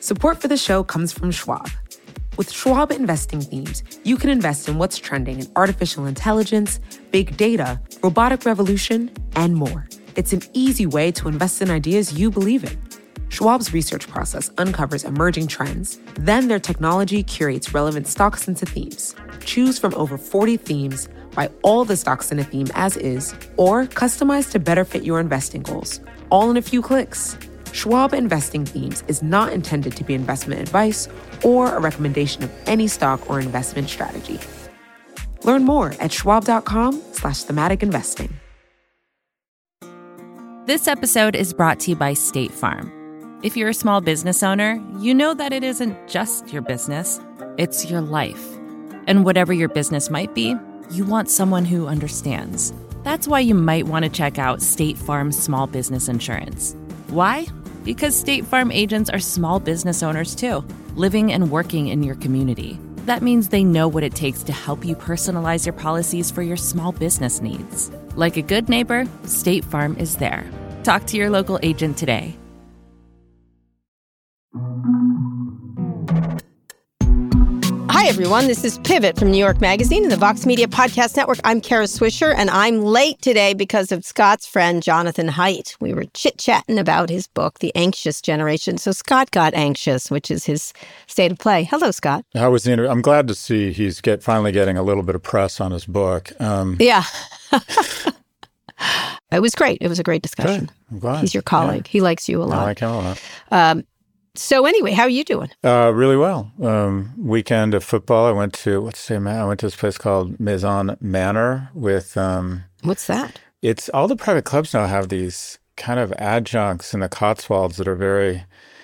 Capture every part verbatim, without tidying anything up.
Support for the show comes from Schwab. With Schwab Investing Themes, you can invest in what's trending in artificial intelligence, big data, robotic revolution, and more. It's an easy way to invest in ideas you believe in. Schwab's research process uncovers emerging trends. Then their technology curates relevant stocks into themes. Choose from over forty themes, buy all the stocks in a theme as is, or customize to better fit your investing goals, all in a few clicks. Schwab Investing Themes is not intended to be investment advice or a recommendation of any stock or investment strategy. Learn more at schwab.com slash thematic investing. This episode is brought to you by State Farm. If you're a small business owner, you know that it isn't just your business, it's your life. And whatever your business might be, you want someone who understands. That's why you might want to check out State Farm Small Business Insurance. Why? Because State Farm agents are small business owners too, living and working in your community. That means they know what it takes to help you personalize your policies for your small business needs. Like a good neighbor, State Farm is there. Talk to your local agent today. Hi, everyone. This is Pivot from New York Magazine and the Vox Media Podcast Network. I'm Kara Swisher, and I'm late today because of Scott's friend, Jonathan Haidt. We were chit-chatting about his book, The Anxious Generation. So Scott got anxious, which is his state of play. Hello, Scott. How was the interview? I'm glad to see he's get finally getting a little bit of press on his book. Um, yeah. It was great. It was a great discussion. Good. I'm glad. He's your colleague. Yeah. He likes you a lot. I like him a lot. Um, So anyway, how are you doing? Uh, really well. Um, weekend of football. I went to, what's the name? I went to this place called Maison Manor with... Um, What's that? It's all the private clubs now have these kind of adjuncts in the Cotswolds that are very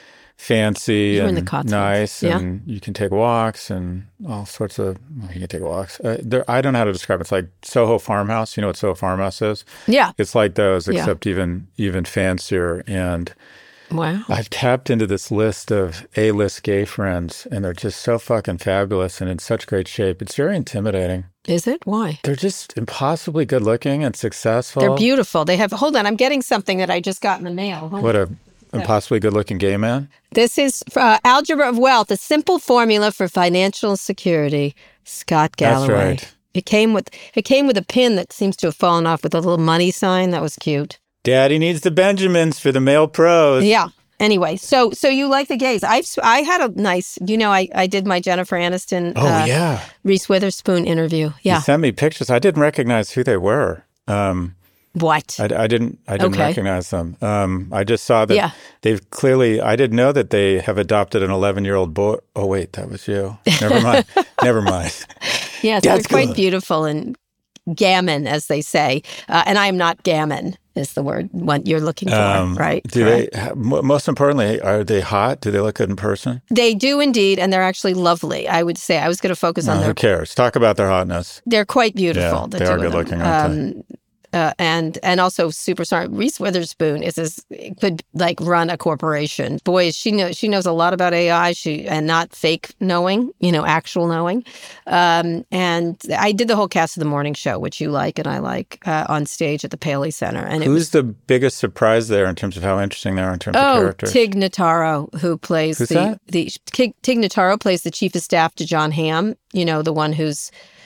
fancy You're and in the Cotswolds. nice. Yeah. And you can take walks and all sorts of, well, you can take walks. Uh, there, I don't know how to describe it. It's like Soho Farmhouse. You know what Soho Farmhouse is? Yeah. It's like those, Yeah. except even even fancier. And... Wow. I've tapped into this list of A-list gay friends, and they're just so fucking fabulous and in such great shape. It's very intimidating. Is it? Why? They're just impossibly good looking and successful. They're beautiful. They have, hold on, I'm getting something that I just got in the mail. Hold What on. a impossibly good looking gay man. This is uh, Algebra of Wealth, a simple formula for financial security. Scott Galloway. That's right. It came with it came with a pin that seems to have fallen off with a little money sign. That was cute. Daddy needs the Benjamins for the male pros. Yeah. Anyway, so so you like the gays. I've I had a nice, you know, I, I did my Jennifer Aniston, Oh, uh, yeah. Reese Witherspoon interview. Yeah. You sent me pictures. I didn't recognize who they were. Um, What? I, I didn't I didn't Okay. recognize them. Um, I just saw that Yeah. they've clearly, I didn't know that they have adopted an eleven-year-old boy. Oh, wait, that was you. Never mind. Never mind. Yes, That's they're quite good. beautiful and gammon, as they say. Uh, and I am not gammon, is the word what you're looking for, Um, right? Do Correct. they, ha- mo- most importantly, are they hot? Do they look good in person? They do indeed, and they're actually lovely. I would say I was going to focus No, on who their. cares? Talk about their hotness. They're quite beautiful. Yeah, the they two are of them. good-looking, aren't they? Um, uh, and and also super smart. Reese Witherspoon is as could like run a corporation. Boy, she knows she knows a lot about A I. She and not fake knowing, you know, actual knowing. Um, and I did the whole cast of the morning show, which you like and I like, uh, on stage at the Paley Center. And it Who's was, the biggest surprise there in terms of how interesting they are in terms of oh, characters? Tig Notaro, who plays Who's the that? the Tig, Tig Notaro plays the chief of staff to John Hamm. You know, the one who's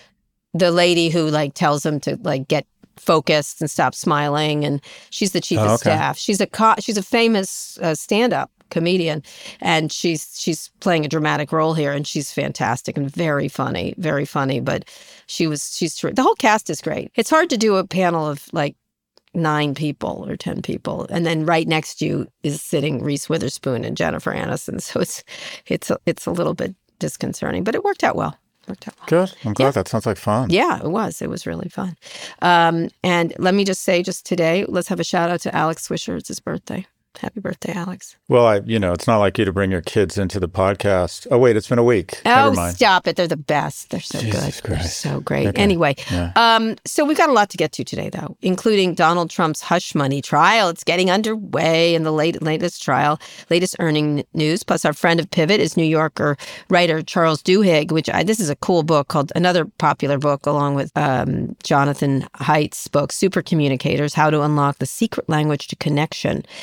the lady who like tells him to like get focused and stop smiling, and she's the chief Oh, of okay. staff. She's a co- she's a famous uh, stand-up comedian, and she's she's playing a dramatic role here, and she's fantastic and very funny, very funny. But she was she's the whole cast is great. It's hard to do a panel of like nine people or ten people, and then right next to you is sitting Reese Witherspoon and Jennifer Aniston. So it's it's a, it's a little bit disconcerting, but it worked out well. Worked out well. Good. I'm glad. Yeah. That sounds like fun. Yeah, it was. It was really fun. Um, and let me just say, just today, let's have a shout out to Alex Swisher. It's his birthday. Happy birthday, Alex. Well, I, you know, it's not like you to bring your kids into the podcast. Oh, wait, it's been a week. Oh, Never mind. stop it. They're the best. They're so Jesus good. They're Christ. so great. Okay. Anyway, Yeah. um, so we've got a lot to get to today, though, including Donald Trump's hush money trial. It's getting underway in the late, latest trial, latest earning news. Plus, our friend of Pivot is New Yorker writer Charles Duhigg, which I, this is a cool book called, another popular book, along with um, Jonathan Haidt's book, Super Communicators, How to Unlock the Secret Language to Connection. Uh,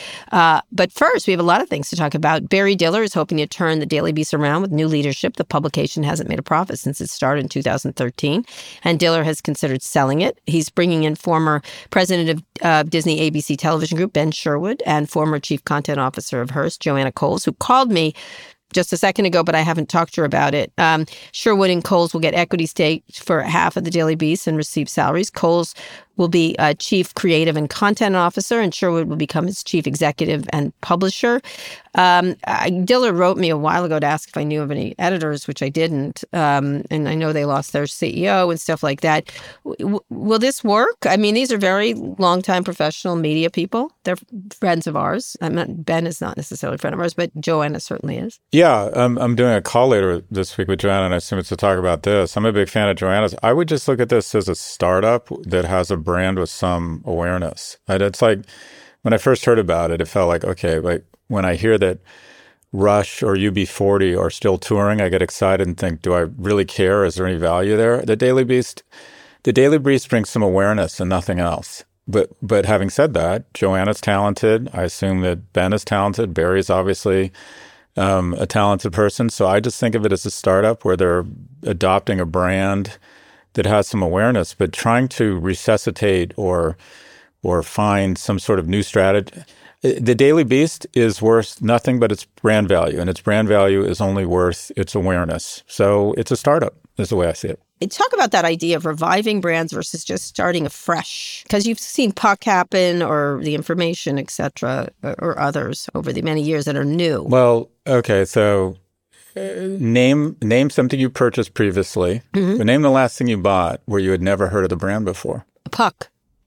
Uh, but first, we have a lot of things to talk about. Barry Diller is hoping to turn the Daily Beast around with new leadership. The publication hasn't made a profit since it started in two thousand thirteen, and Diller has considered selling it. He's bringing in former president of uh, Disney A B C Television Group, Ben Sherwood, and former chief content officer of Hearst, Joanna Coles, who called me just a second ago, but I haven't talked to her about it. Um, Sherwood and Coles will get equity stake for half of the Daily Beast and receive salaries. Coles will be uh, chief creative and content officer, and Sherwood will become his chief executive and publisher. Um, I, Diller wrote me a while ago to ask if I knew of any editors, which I didn't. Um, and I know they lost their C E O and stuff like that. W- will this work? I mean, these are very longtime professional media people. They're friends of ours. I'm not, Ben is not necessarily a friend of ours, but Joanna certainly is. Yeah, um, I'm doing a call later this week with Joanna, and I assume it's to talk about this. I'm a big fan of Joanna's. I would just look at this as a startup that has a brand with some awareness. It's like when I first heard about it, it felt like, okay, like when I hear that Rush or U B forty are still touring, I get excited and think, do I really care? Is there any value there? The Daily Beast, the Daily Beast brings some awareness and nothing else. But but having said that, Joanna's talented. I assume that Ben is talented. Barry's obviously um, a talented person. So I just think of it as a startup where they're adopting a brand that has some awareness, but trying to resuscitate or or find some sort of new strategy. The Daily Beast is worth nothing but its brand value, and its brand value is only worth its awareness. So it's a startup, is the way I see it. Talk about that idea of reviving brands versus just starting afresh, because you've seen Puck happen or The Information, et cetera, or others over the many years that are new. Well, okay, so uh, name name something you purchased previously, mm-hmm. but name the last thing you bought where you had never heard of the brand before. Puck.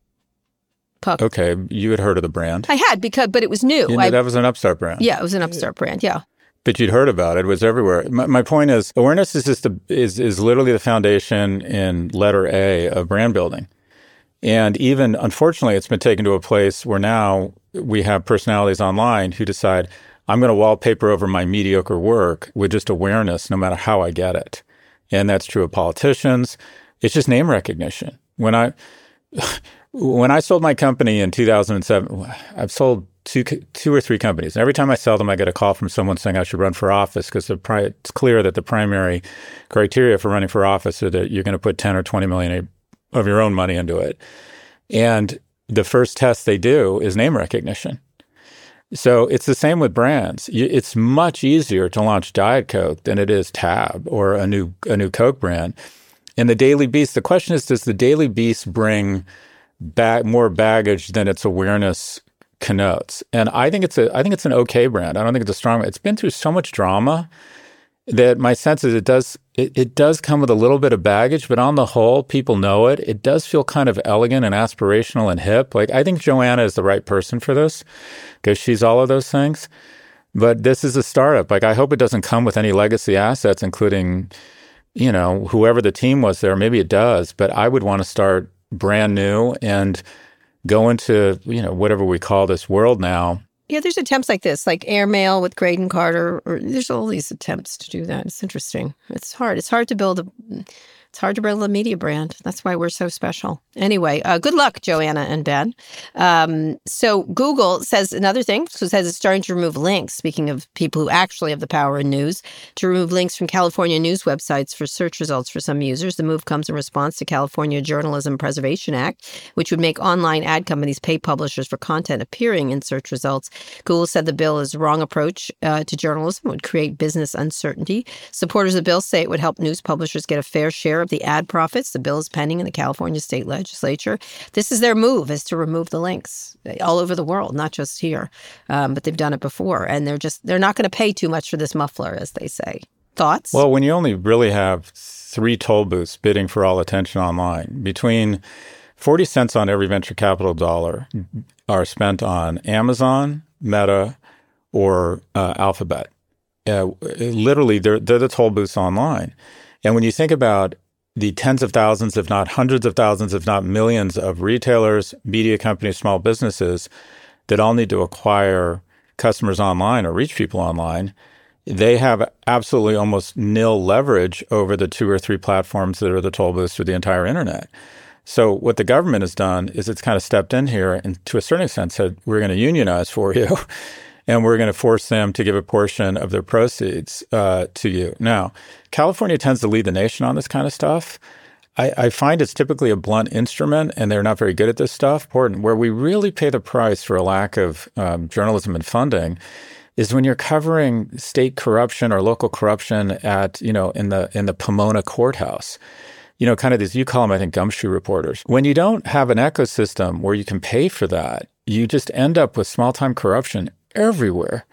Puck. Okay, you had heard of the brand. I had, because, but it was new. You know, I, that was an upstart brand. Yeah, it was an upstart brand, yeah. But you'd heard about it. It was everywhere. My, my point is, awareness is just a, is is literally the foundation in letter A of brand building. And even, unfortunately, it's been taken to a place where now we have personalities online who decide, I'm going to wallpaper over my mediocre work with just awareness, no matter how I get it. And that's true of politicians. It's just name recognition. When I when I sold my company in two thousand seven, I've sold two two or three companies. And every time I sell them, I get a call from someone saying I should run for office, because pri- it's clear that the primary criteria for running for office are that you're going to put ten or twenty million of your own money into it. And the first test they do is name recognition. So it's the same with brands. It's much easier to launch Diet Coke than it is Tab or a new a new Coke brand. And the Daily Beast, the question is, does the Daily Beast bring back more baggage than its awareness connotes? And I think it's a I think it's an okay brand. I don't think it's a strong one. It's been through so much drama that my sense is it does it, it does come with a little bit of baggage, but on the whole, people know it. It does feel kind of elegant and aspirational and hip. Like, I think Joanna is the right person for this because she's all of those things. But this is a startup. Like, I hope it doesn't come with any legacy assets, including, you know, whoever the team was there. Maybe it does, but I would want to start brand new and go into, you know, whatever we call this world now. Yeah, there's attempts like this, like Airmail with Graydon Carter. Or there's all these attempts to do that. It's interesting. It's hard. It's hard to build a. It's hard to build a media brand. That's why we're so special. Anyway, uh, good luck, Joanna and Ben. Um, so Google says another thing. So it says it's starting to remove links. Speaking of people who actually have the power in news, to remove links from California news websites for search results for some users. The move comes in response to California Journalism Preservation Act, which would make online ad companies pay publishers for content appearing in search results. Google said the bill is the wrong approach uh, to journalism. It would create business uncertainty. Supporters of the bill say it would help news publishers get a fair share of the ad profits. The bill is pending in the California state legislature. This is their move, is to remove the links all over the world, not just here. Um, but they've done it before, and they're just they're not going to pay too much for this muffler, as they say. Thoughts? Well, when you only really have three toll booths bidding for all attention online, between forty cents on every venture capital dollar are spent on Amazon, Meta, or uh, Alphabet. Uh, literally, they're, they're the toll booths online. And when you think about the tens of thousands, if not hundreds of thousands, if not millions of retailers, media companies, small businesses that all need to acquire customers online or reach people online, they have absolutely almost nil leverage over the two or three platforms that are the toll booths for the entire internet. So what the government has done is it's kind of stepped in here and to a certain extent said, we're going to unionize for you and we're going to force them to give a portion of their proceeds uh, to you. Now, California tends to lead the nation on this kind of stuff. I, I find it's typically a blunt instrument, and they're not very good at this stuff. Important. Where we really pay the price for a lack of um, journalism and funding is when you're covering state corruption or local corruption at, you know, in the in the Pomona courthouse. You know, kind of these, you call them, I think, gumshoe reporters. When you don't have an ecosystem where you can pay for that, you just end up with small-time corruption everywhere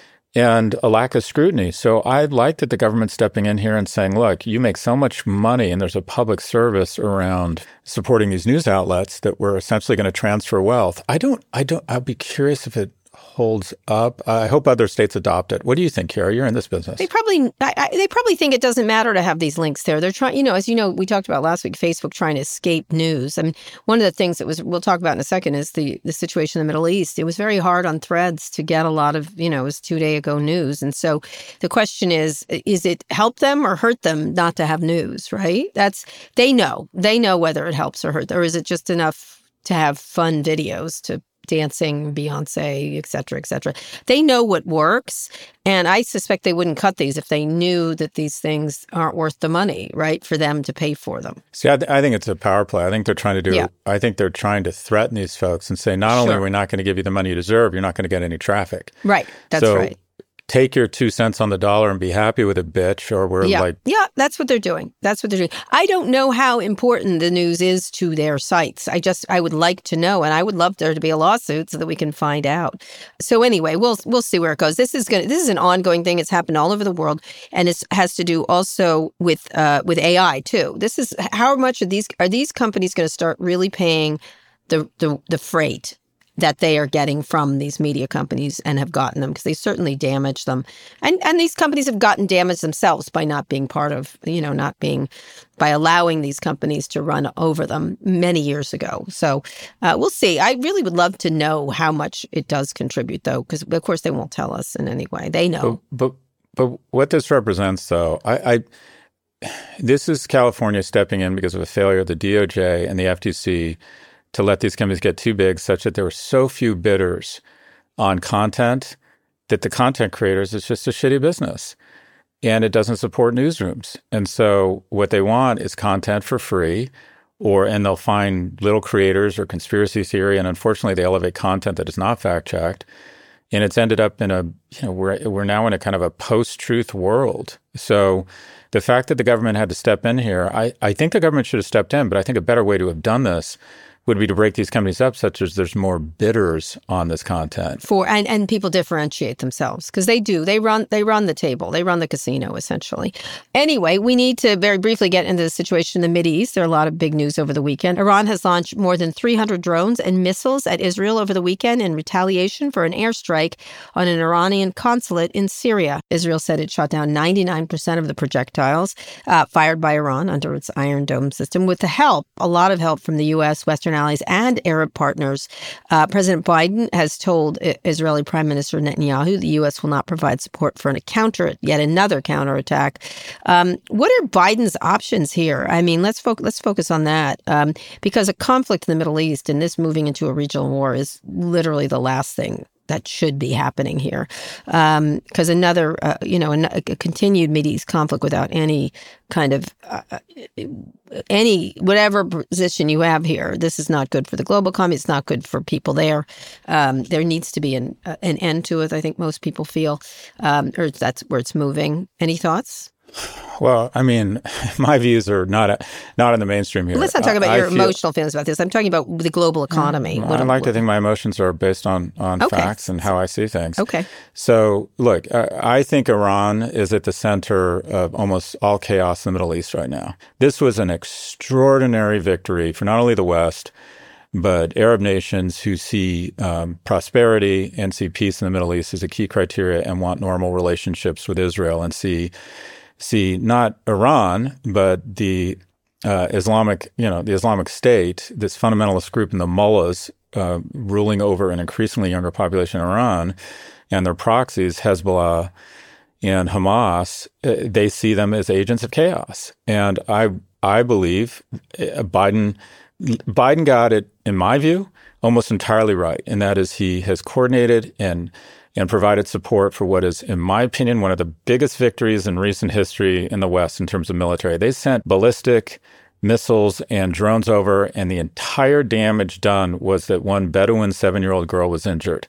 and a lack of scrutiny. So I like that the government's stepping in here and saying, look, you make so much money and there's a public service around supporting these news outlets that we're essentially going to transfer wealth. I don't, I don't, I'll be curious if it holds up. I hope other states adopt it. What do you think, Kara? You're in this business. They probably, I, I, they probably think it doesn't matter to have these links there. They're trying, you know, as you know, we talked about last week, Facebook trying to escape news. I mean, one of the things that was, we'll talk about in a second, is the the situation in the Middle East. It was very hard on Threads to get a lot of, you know, it was two day ago news. And so the question is, is it help them or hurt them not to have news, right? That's, they know, they know whether it helps or hurts, or is it just enough to have fun videos to dancing, Beyonce, et cetera, et cetera. They know what works. And I suspect they wouldn't cut these if they knew that these things aren't worth the money, right, for them to pay for them. See, I, th- I think it's a power play. I think they're trying to do, yeah. I think they're trying to threaten these folks and say, not sure. only are we not going to give you the money you deserve, you're not going to get any traffic. Right. That's so, right. Take your two cents on the dollar and be happy with it, bitch, or we're yeah. like... Yeah, that's what they're doing. That's what they're doing. I don't know how important the news is to their sites. I just, I would like to know, and I would love there to be a lawsuit so that we can find out. So anyway, we'll we'll see where it goes. This is going. This is an ongoing thing. It's happened all over the world, and it has to do also with uh, with A I too. This is how much of these, are these companies going to start really paying the the, the freight that they are getting from these media companies and have gotten them, because they certainly damage them. And and these companies have gotten damaged themselves by not being part of, you know, not being, by allowing these companies to run over them many years ago. So uh, we'll see. I really would love to know how much it does contribute, though, because, of course, they won't tell us in any way. They know. But, but, but what this represents, though, I, I this is California stepping in because of a failure of the D O J and the F T C to let these companies get too big, such that there were so few bidders on content that the content creators, it's just a shitty business. And it doesn't support newsrooms. And so what they want is content for free, or and they'll find little creators or conspiracy theory, and unfortunately they elevate content that is not fact-checked. And it's ended up in a, you know, we're we're now in a kind of a post-truth world. So the fact that the government had to step in here, I, I think the government should have stepped in, but I think a better way to have done this would be to break these companies up such as there's more bidders on this content. For and, and people differentiate themselves, because they do. They run they run the table. They run the casino, essentially. Anyway, we need to very briefly get into the situation in the Mideast. There are a lot of big news over the weekend. Iran has launched more than three hundred drones and missiles at Israel over the weekend in retaliation for an airstrike on an Iranian consulate in Syria. Israel said it shot down ninety-nine percent of the projectiles uh, fired by Iran under its Iron Dome system, with the help, a lot of help from the U S, Western allies, and Arab partners. Uh, President Biden has told Israeli Prime Minister Netanyahu the U S will not provide support for a counter, yet another counterattack. Um, what are Biden's options here? I mean, let's focus. Let's focus on that, um, because a conflict in the Middle East and this moving into a regional war is literally the last thing that should be happening here. Because um, another, uh, you know, a, a continued Mideast conflict without any kind of, uh, any, whatever position you have here, this is not good for the global economy. It's not good for people there. Um, there needs to be an, uh, an end to it, I think most people feel, um, or that's where it's moving. Any thoughts? Well, I mean, my views are not not in the mainstream here. Let's not talk about I, your I feel, emotional feelings about this. I'm talking about the global economy. Well, what, I like what, to think my emotions are based on, on okay. facts and how I see things. Okay. So, look, I, I think Iran is at the center of almost all chaos in the Middle East right now. This was an extraordinary victory for not only the West, but Arab nations who see um, prosperity and see peace in the Middle East as a key criteria and want normal relationships with Israel, and see see not Iran, but the uh, Islamic, you know, the Islamic State, this fundamentalist group in the mullahs uh, ruling over an increasingly younger population in Iran, and their proxies, Hezbollah and Hamas, uh, they see them as agents of chaos. And I I believe Biden Biden got it, in my view, almost entirely right. And that is he has coordinated and and provided support for what is, in my opinion, one of the biggest victories in recent history in the West in terms of military. They sent ballistic missiles and drones over, and the entire damage done was that one Bedouin seven-year-old girl was injured.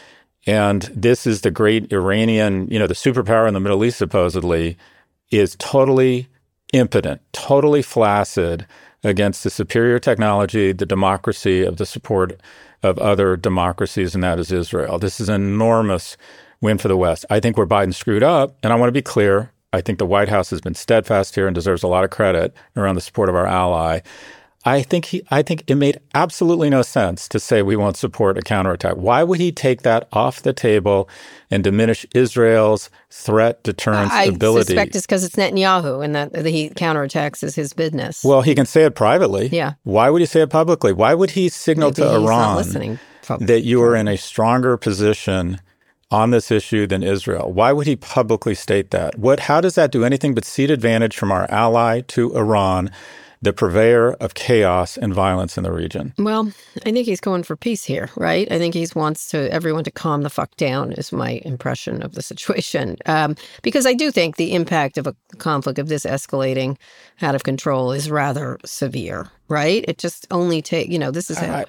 And this is the great Iranian, you know, the superpower in the Middle East, supposedly, is totally impotent, totally flaccid against the superior technology, the democracy of the support of other democracies, and that is Israel. This is an enormous win for the West. I think where Biden screwed up, and I want to be clear, I think the White House has been steadfast here and deserves a lot of credit around the support of our ally. I think he, I think it made absolutely no sense to say we won't support a counterattack. Why would he take that off the table and diminish Israel's threat deterrence I ability? I suspect it's because it's Netanyahu and that he counterattacks is his business. Well, he can say it privately. Yeah. Why would he say it publicly? Why would he signal Maybe to he's not Iran listening. that you are in a stronger position on this issue than Israel? Why would he publicly state that? What? How does that do anything but cede advantage from our ally to Iran, the purveyor of chaos and violence in the region? Well, I think he's going for peace here, right? I think he wants to everyone to calm the fuck down is my impression of the situation. Um, because I do think the impact of a conflict of this escalating out of control is rather severe, right? It just only takes, you know, this is... I,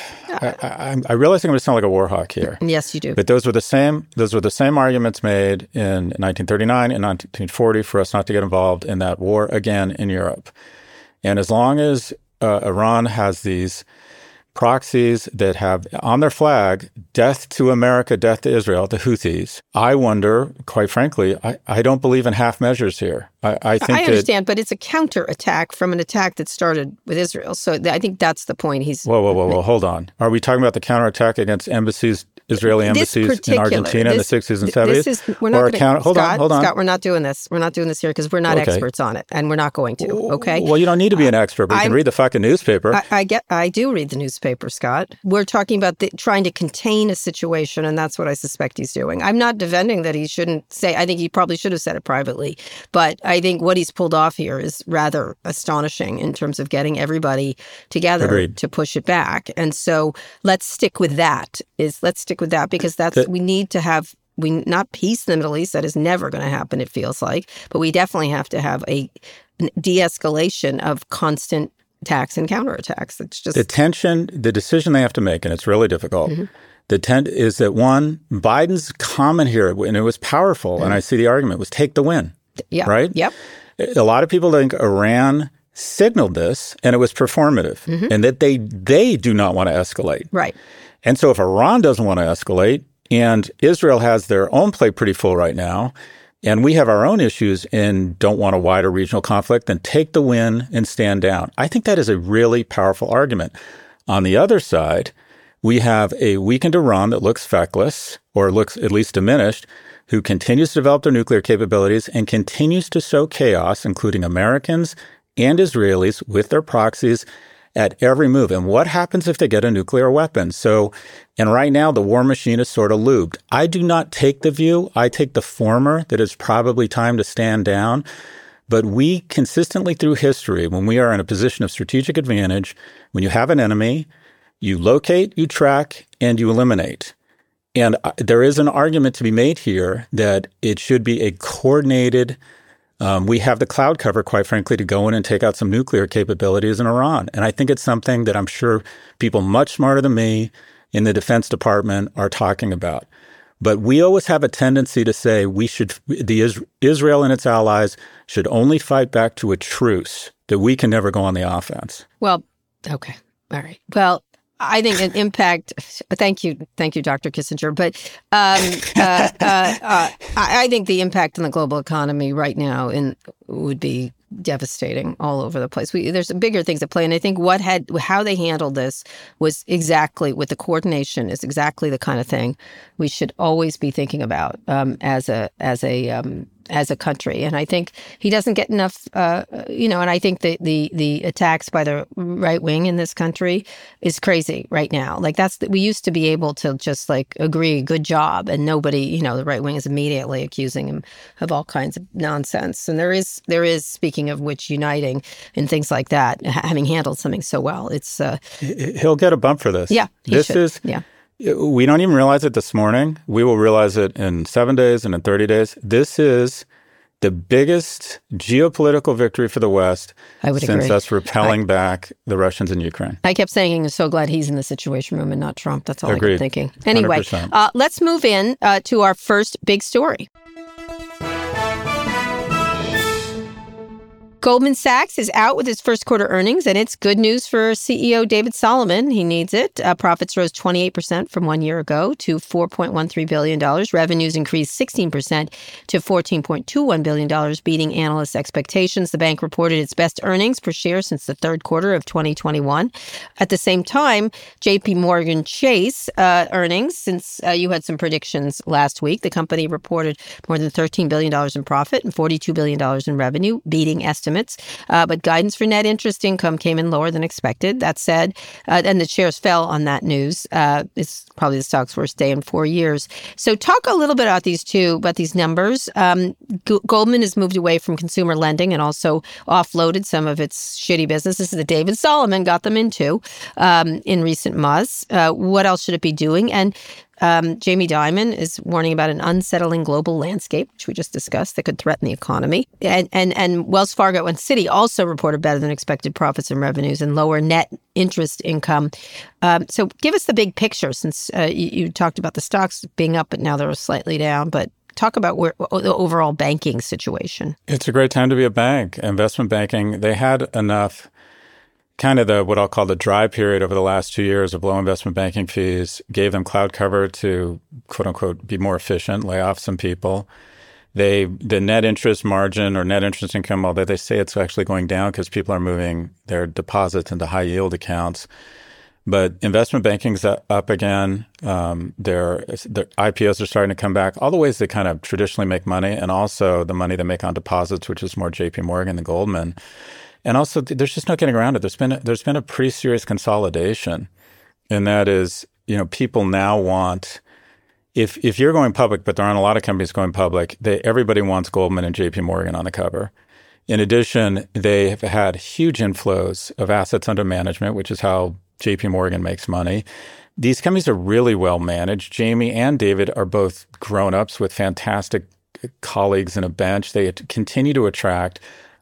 I, I, I realize I'm going to sound like a war hawk here. Yes, you do. But those were the same, those were the same arguments made in nineteen thirty-nine and nineteen forty for us not to get involved in that war again in Europe. And as long as uh, Iran has these proxies that have on their flag, death to America, death to Israel, the Houthis, I wonder, quite frankly, I, I don't believe in half measures here. I, I think I understand, that, but it's a counterattack from an attack that started with Israel. So th- I think that's the point he's... Whoa, whoa, whoa, whoa, hold on. Are we talking about the counterattack against embassies, Israeli embassies in Argentina this, in the sixties and seventies? This is, we're not gonna, count, hold Scott, on, hold on. Scott, we're not doing this. We're not doing this here because we're not okay. experts on it, and we're not going to, okay? Well, you don't need to be an expert, but you I'm, can read the fucking newspaper. I, I get. I do read the newspaper, Scott. We're talking about the, trying to contain a situation, and that's what I suspect he's doing. I'm not defending that he shouldn't say. I think he probably should have said it privately, but I think what he's pulled off here is rather astonishing in terms of getting everybody together Agreed. to push it back. And so let's stick with that. Is let's stick with that because that's we need to have we not peace in the Middle East. That is never going to happen. It feels like, but we definitely have to have a de-escalation of constant attacks and counterattacks. It's just the tension, the decision they have to make, and it's really difficult. Mm-hmm. The tent is that one, Biden's comment here, and it was powerful, mm-hmm. and I see the argument, was take the win. Yeah. Right? Yep. A lot of people think Iran signaled this, and it was performative, mm-hmm. and that they they do not want to escalate. Right. And so if Iran doesn't want to escalate, and Israel has their own plate pretty full right now, and we have our own issues and don't want a wider regional conflict, then take the win and stand down. I think that is a really powerful argument. On the other side, we have a weakened Iran that looks feckless, or looks at least diminished, who continues to develop their nuclear capabilities and continues to sow chaos, including Americans and Israelis with their proxies at every move. And what happens if they get a nuclear weapon? So, and right now the war machine is sort of lubed. I do not take the view, I take the former, that it's probably time to stand down. But we consistently through history, when we are in a position of strategic advantage, when you have an enemy, you locate, you track, and you eliminate. And there is an argument to be made here that it should be a coordinated, um, we have the cloud cover, quite frankly, to go in and take out some nuclear capabilities in Iran. And I think it's something that I'm sure people much smarter than me in the Defense Department are talking about. But we always have a tendency to say we should, the Israel and its allies should only fight back to a truce, that we can never go on the offense. Well, okay. All right. Well, I think an impact. Thank you, thank you, Doctor Kissinger. But um, uh, uh, uh, I think the impact on the global economy right now in would be devastating all over the place. We, there's bigger things at play, and I think what had how they handled this was exactly with the coordination is exactly the kind of thing we should always be thinking about um, as a as a um, as a country. And I think he doesn't get enough, uh, you know, and I think the, the the attacks by the right wing in this country is crazy right now. Like that's, the, we used to be able to just like agree, good job. And nobody, you know, the right wing is immediately accusing him of all kinds of nonsense. And there is, there is, speaking of which, uniting and things like that, having handled something so well. It's uh, He'll get a bump for this. Yeah, he this should. is, yeah. We don't even realize it this morning. We will realize it in seven days and in thirty days. This is the biggest geopolitical victory for the West I would since agree. us repelling I, back the Russians in Ukraine. I kept saying I'm so glad he's in the Situation Room and not Trump. That's all Agreed. I kept thinking. Anyway, one hundred percent. uh, let's move in uh, to our first big story. Goldman Sachs is out with its first quarter earnings, and it's good news for C E O David Solomon. He needs it. Uh, profits rose twenty-eight percent from one year ago to four point one three billion dollars. Revenues increased sixteen percent to fourteen point two one billion dollars, beating analysts' expectations. The bank reported its best earnings per share since the third quarter of twenty twenty-one. At the same time, J P Morgan Chase uh, earnings, since uh, you had some predictions last week, the company reported more than thirteen billion dollars in profit and forty-two billion dollars in revenue, beating estimates. Uh, but guidance for net interest income came in lower than expected. That said, uh, and the shares fell on that news. Uh, it's probably the stock's worst day in four years. So talk a little bit about these two, about these numbers. Um, G- Goldman has moved away from consumer lending and also offloaded some of its shitty businesses that David Solomon got them into um, in recent months. Uh, what else should it be doing? And Um, Jamie Dimon is warning about an unsettling global landscape, which we just discussed, that could threaten the economy. And and and Wells Fargo and Citi also reported better than expected profits and revenues and lower net interest income. Um, so give us the big picture, since uh, you, you talked about the stocks being up, but now they're slightly down. But talk about where, the overall banking situation. It's a great time to be a bank. Investment banking, they had enough kind of the what I'll call the dry period over the last two years of low investment banking fees, gave them cloud cover to, quote unquote, be more efficient, lay off some people. They the net interest margin or net interest income, although they say it's actually going down because people are moving their deposits into high yield accounts. But investment banking's up again. Um, their, their I P Os are starting to come back. All the ways they kind of traditionally make money, and also the money they make on deposits, which is more J P Morgan than Goldman. And also, there's just no getting around it. There's been a, there's been a pretty serious consolidation, and that is, you know, people now want, if if you're going public, but there aren't a lot of companies going public, they everybody wants Goldman and J P Morgan on the cover. In addition, they have had huge inflows of assets under management, which is how J P Morgan makes money. These companies are really well managed. Jamie and David are both grown-ups with fantastic colleagues and a bench. They continue to attract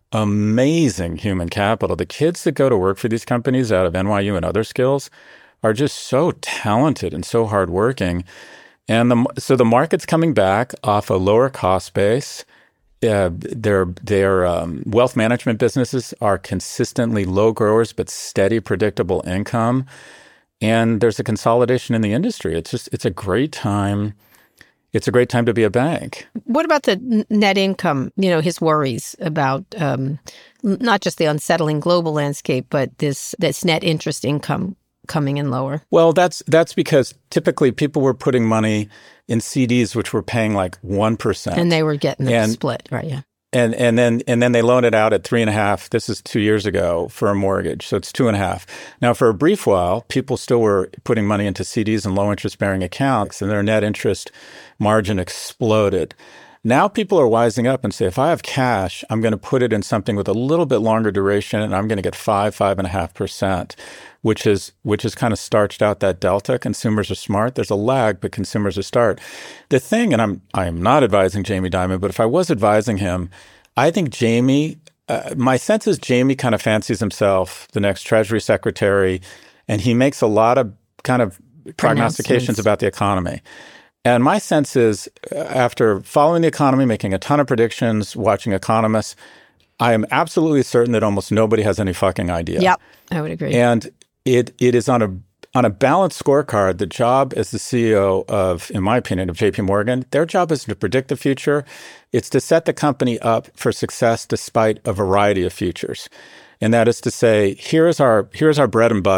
amazing human capital. The kids that go to work for these companies out of N Y U and other skills are just so talented and so hardworking. And the, so the market's coming back off a lower cost base. Uh, their their um, wealth management businesses are consistently low growers, but steady, predictable income. And there's a consolidation in the industry. It's just it's a great time. It's a great time to be a bank. What about the net income? You know, his worries about um, not just the unsettling global landscape, but this this net interest income coming in lower. Well, that's that's because typically people were putting money in C Ds, which were paying like one percent, and they were getting the and, split, right? Yeah. And and then and then they loan it out at three and a half. This is two years ago for a mortgage, so it's two and a half. Now, for a brief while, people still were putting money into C Ds and low interest bearing accounts, and their net interest margin exploded. Now people are wising up and say, if I have cash, I'm going to put it in something with a little bit longer duration, and I'm going to get five, five and a half percent, which is which is kind of starched out that delta. Consumers are smart. There's a lag, but consumers are smart. The thing, and I'm I am not advising Jamie Dimon, but if I was advising him, I think Jamie, uh, my sense is Jamie kind of fancies himself the next Treasury Secretary, and he makes a lot of kind of prognostications about the economy. And my sense is, after following the economy, making a ton of predictions, watching economists, I am absolutely certain that almost nobody has any fucking idea. Yep, I would agree. And it it is on a on a balanced scorecard. The job as the C E O of, in my opinion, of J P Morgan, their job is to predict the future. It's to set the company up for success despite a variety of futures. And that is to say, here is our here's our bread and butter.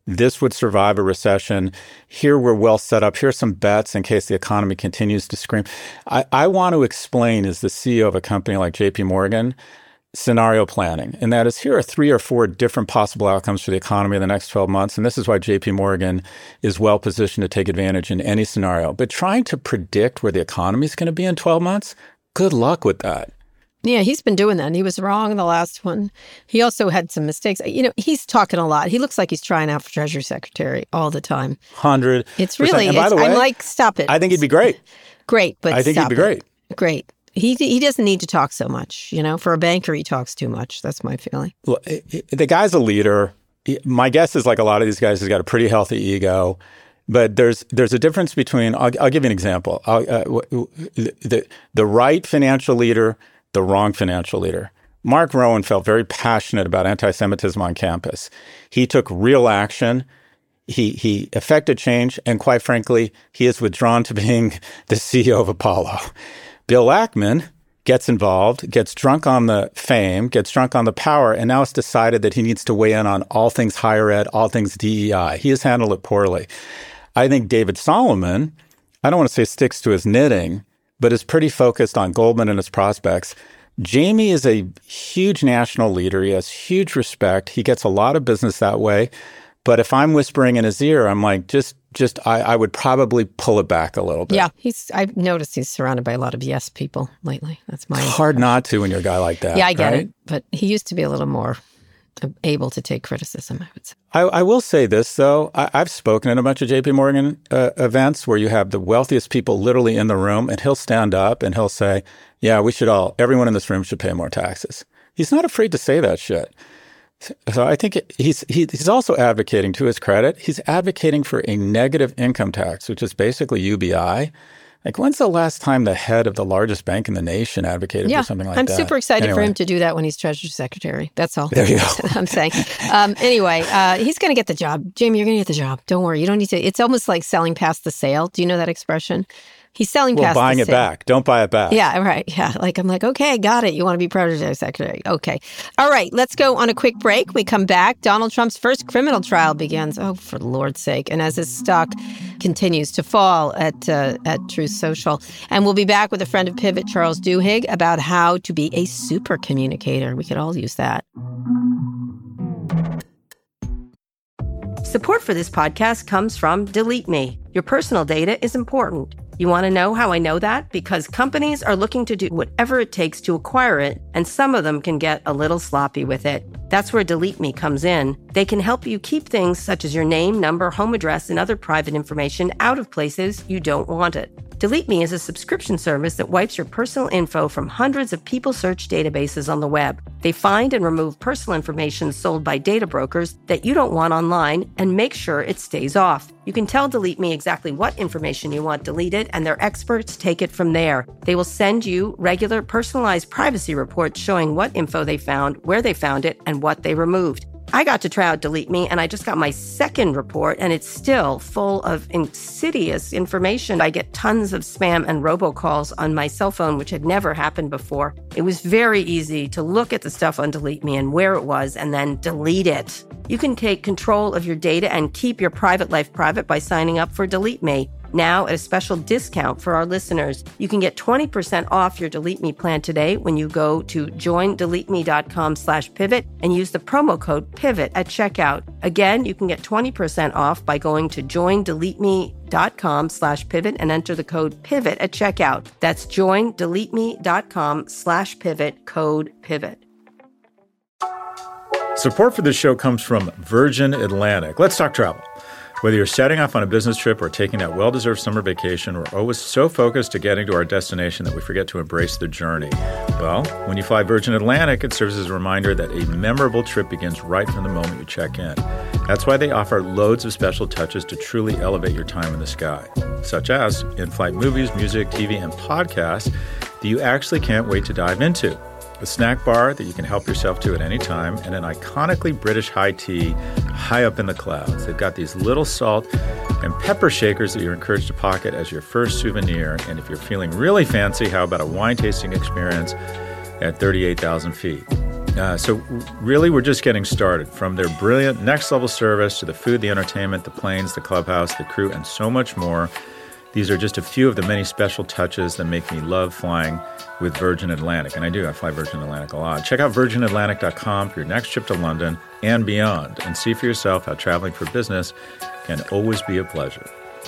This would survive a recession. Here we're well set up. Here's some bets in case the economy continues to scream. I, I want to explain, as the C E O of a company like J P Morgan, scenario planning. And that is, here are three or four different possible outcomes for the economy in the next twelve months. And this is why J P Morgan is well positioned to take advantage in any scenario. But trying to predict where the economy is going to be in twelve months, good luck with that. Yeah, he's been doing that. And he was wrong in the last one. He also had some mistakes. You know, he's talking a lot. He looks like he's trying out for Treasury Secretary all the time. one hundred percent. It's really, and by it's, the way, I'm like, stop it. I think he'd be great. Great, but I think stop he'd be great. It. Great. He he doesn't need to talk so much. You know, for a banker, he talks too much. That's my feeling. Well, the guy's a leader. My guess is, like a lot of these guys, he's got a pretty healthy ego. But there's there's a difference between, I'll, I'll give you an example. Uh, the, the right financial leader, the wrong financial leader. Mark Rowan felt very passionate about anti-Semitism on campus. He took real action. He he effected change. And quite frankly, he is withdrawn to being the C E O of Apollo. Bill Ackman gets involved, gets drunk on the fame, gets drunk on the power, and now it's decided that he needs to weigh in on all things higher ed, all things D E I. He has handled it poorly. I think David Solomon, I don't want to say sticks to his knitting, but is pretty focused on Goldman and his prospects. Jamie is a huge national leader. He has huge respect. He gets a lot of business that way. But if I'm whispering in his ear, I'm like, just, just, I, I would probably pull it back a little bit. Yeah, he's. I've noticed he's surrounded by a lot of yes people lately. That's my. It's hard not to when you're a guy like that. Yeah, I get right? it. But he used to be a little more able to take criticism, I would say. I, I will say this, though. I, I've spoken at a bunch of J P Morgan uh, events where you have the wealthiest people literally in the room, and he'll stand up and he'll say, yeah, we should all, everyone in this room should pay more taxes. He's not afraid to say that shit. So I think it, he's he, he's also advocating, to his credit, he's advocating for a negative income tax, which is basically U B I. Like, when's the last time the head of the largest bank in the nation advocated yeah, for something like I'm that? I'm super excited anyway. for him to do that when he's Treasury Secretary. That's all. There you go. I'm saying. Um, anyway, uh, he's going to get the job. Jamie, you're going to get the job. Don't worry. You don't need to. It's almost like selling past the sale. Do you know that expression? He's selling well, past buying the it sale. back. Don't buy it back. Yeah, right. Yeah. Like, I'm like, okay, got it. You want to be Treasury Secretary. Okay. All right. Let's go on a quick break. We come back. Donald Trump's first criminal trial begins. Oh, for the Lord's sake. And as his stock continues to fall at uh, at Truth Social. And we'll be back with a friend of Pivot, Charles Duhigg, about how to be a super communicator. We could all use that. Support for this podcast comes from Delete Me. Your personal data is important. You want to know how I know that? Because companies are looking to do whatever it takes to acquire it, and some of them can get a little sloppy with it. That's where Delete Me comes in. They can help you keep things such as your name, number, home address, and other private information out of places you don't want it. Delete Me is a subscription service that wipes your personal info from hundreds of people search databases on the web. They find and remove personal information sold by data brokers that you don't want online and make sure it stays off. You can tell Delete Me exactly what information you want deleted, and their experts take it from there. They will send you regular personalized privacy reports showing what info they found, where they found it, and what they removed. I got to try out Delete Me, and I just got my second report, and it's still full of insidious information. I get tons of spam and robocalls on my cell phone, which had never happened before. It was very easy to look at the stuff on Delete Me and where it was, and then delete it. You can take control of your data and keep your private life private by signing up for Delete Me. Now, at a special discount for our listeners, you can get twenty percent off your Delete Me plan today when you go to joindeleteme.com slash pivot and use the promo code PIVOT at checkout. Again, you can get twenty percent off by going to joindeleteme.com slash pivot and enter the code PIVOT at checkout. That's joindeleteme.com slash pivot, code PIVOT. Support for this show comes from Virgin Atlantic. Let's talk travel. Whether you're setting off on a business trip or taking that well-deserved summer vacation, we're always so focused to getting to our destination that we forget to embrace the journey. Well, when you fly Virgin Atlantic, it serves as a reminder that a memorable trip begins right from the moment you check in. That's why they offer loads of special touches to truly elevate your time in the sky, such as in-flight movies, music, T V, and podcasts that you actually can't wait to dive into. A snack bar that you can help yourself to at any time, and an iconically British high tea high up in the clouds. They've got these little salt and pepper shakers that you're encouraged to pocket as your first souvenir. And if you're feeling really fancy, how about a wine tasting experience at thirty-eight thousand feet? Uh, so really, we're just getting started. From their brilliant next-level service to the food, the entertainment, the planes, the clubhouse, the crew, and so much more. These are just a few of the many special touches that make me love flying with Virgin Atlantic. And I do, I fly Virgin Atlantic a lot. Check out virgin atlantic dot com for your next trip to London and beyond, and see for yourself how traveling for business can always be a pleasure.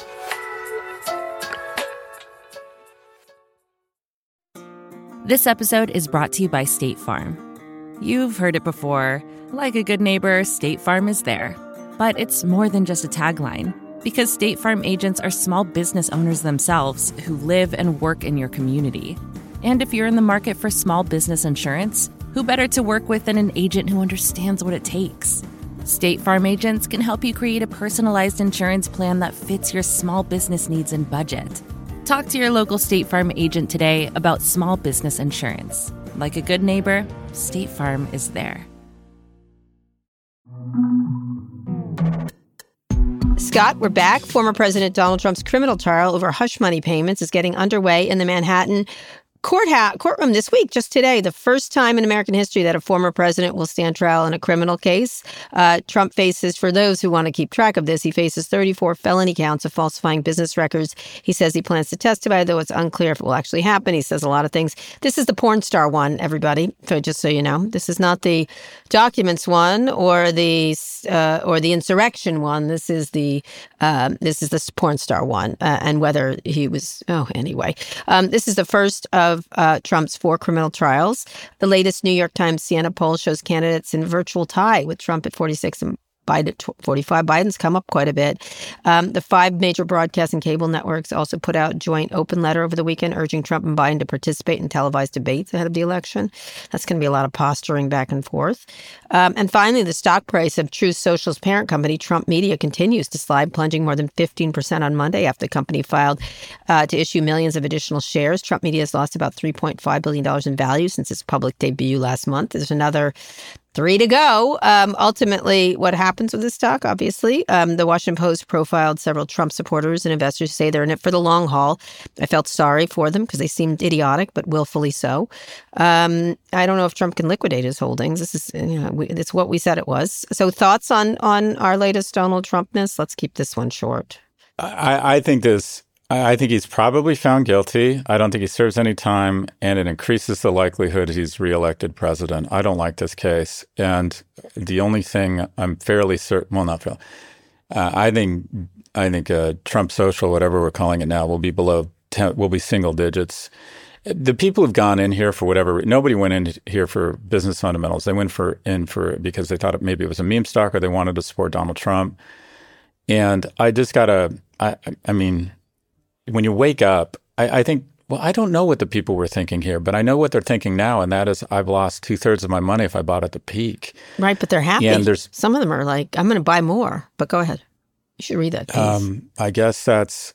This episode is brought to you by State Farm. You've heard it before. Like a good neighbor, State Farm is there. But it's more than just a tagline, because State Farm agents are small business owners themselves who live and work in your community. And if you're in the market for small business insurance, who better to work with than an agent who understands what it takes? State Farm agents can help you create a personalized insurance plan that fits your small business needs and budget. Talk to your local State Farm agent today about small business insurance. Like a good neighbor, State Farm is there. Scott, we're back. Former President Donald Trump's criminal trial over hush money payments is getting underway in the Manhattan courthouse, courtroom this week, just today, the first time in American history that a former president will stand trial in a criminal case. Uh, Trump faces, for those who want to keep track of this, he faces thirty-four felony counts of falsifying business records. He says he plans to testify, though it's unclear if it will actually happen. He says a lot of things. This is the porn star one, everybody, so just so you know. This is not the documents one or the uh, or the insurrection one. This is the uh, this is the porn star one, uh, and whether he was. Oh, anyway, um, this is the first of Of uh, Trump's four criminal trials. The latest New York Times Siena poll shows candidates in virtual tie, with Trump at forty-six and Biden at forty-five. Biden's come up quite a bit. Um, the five major broadcast and cable networks also put out a joint open letter over the weekend urging Trump and Biden to participate in televised debates ahead of the election. That's going to be a lot of posturing back and forth. Um, and finally, the stock price of Truth Social's parent company, Trump Media, continues to slide, plunging more than fifteen percent on Monday after the company filed uh, to issue millions of additional shares. Trump Media has lost about three point five billion dollars in value since its public debut last month. There's another Three to go. Um, ultimately, what happens with this stock, obviously, um, the Washington Post profiled several Trump supporters and investors who say they're in it for the long haul. I felt sorry for them because they seemed idiotic, but willfully so. Um, I don't know if Trump can liquidate his holdings. This is, you know, we, it's what we said it was. So thoughts on on our latest Donald Trumpness? Let's keep this one short. I, I think this. I think he's probably found guilty. I don't think he serves any time, and it increases the likelihood he's reelected president. I don't like this case. And the only thing I'm fairly certain, well, not fairly, uh, I think I think uh, Trump Social, whatever we're calling it now, will be below ten, will be single digits. The people who've gone in here for whatever, nobody went in here for business fundamentals. They went for in for because they thought it, maybe it was a meme stock or they wanted to support Donald Trump. And I just gotta, I, I mean. When you wake up, I, I think, well, I don't know what the people were thinking here, but I know what they're thinking now, and that is I've lost two-thirds of my money if I bought at the peak. Right, but they're happy. And there's, some of them are like, I'm going to buy more. But go ahead. You should read that piece. Um, I guess that's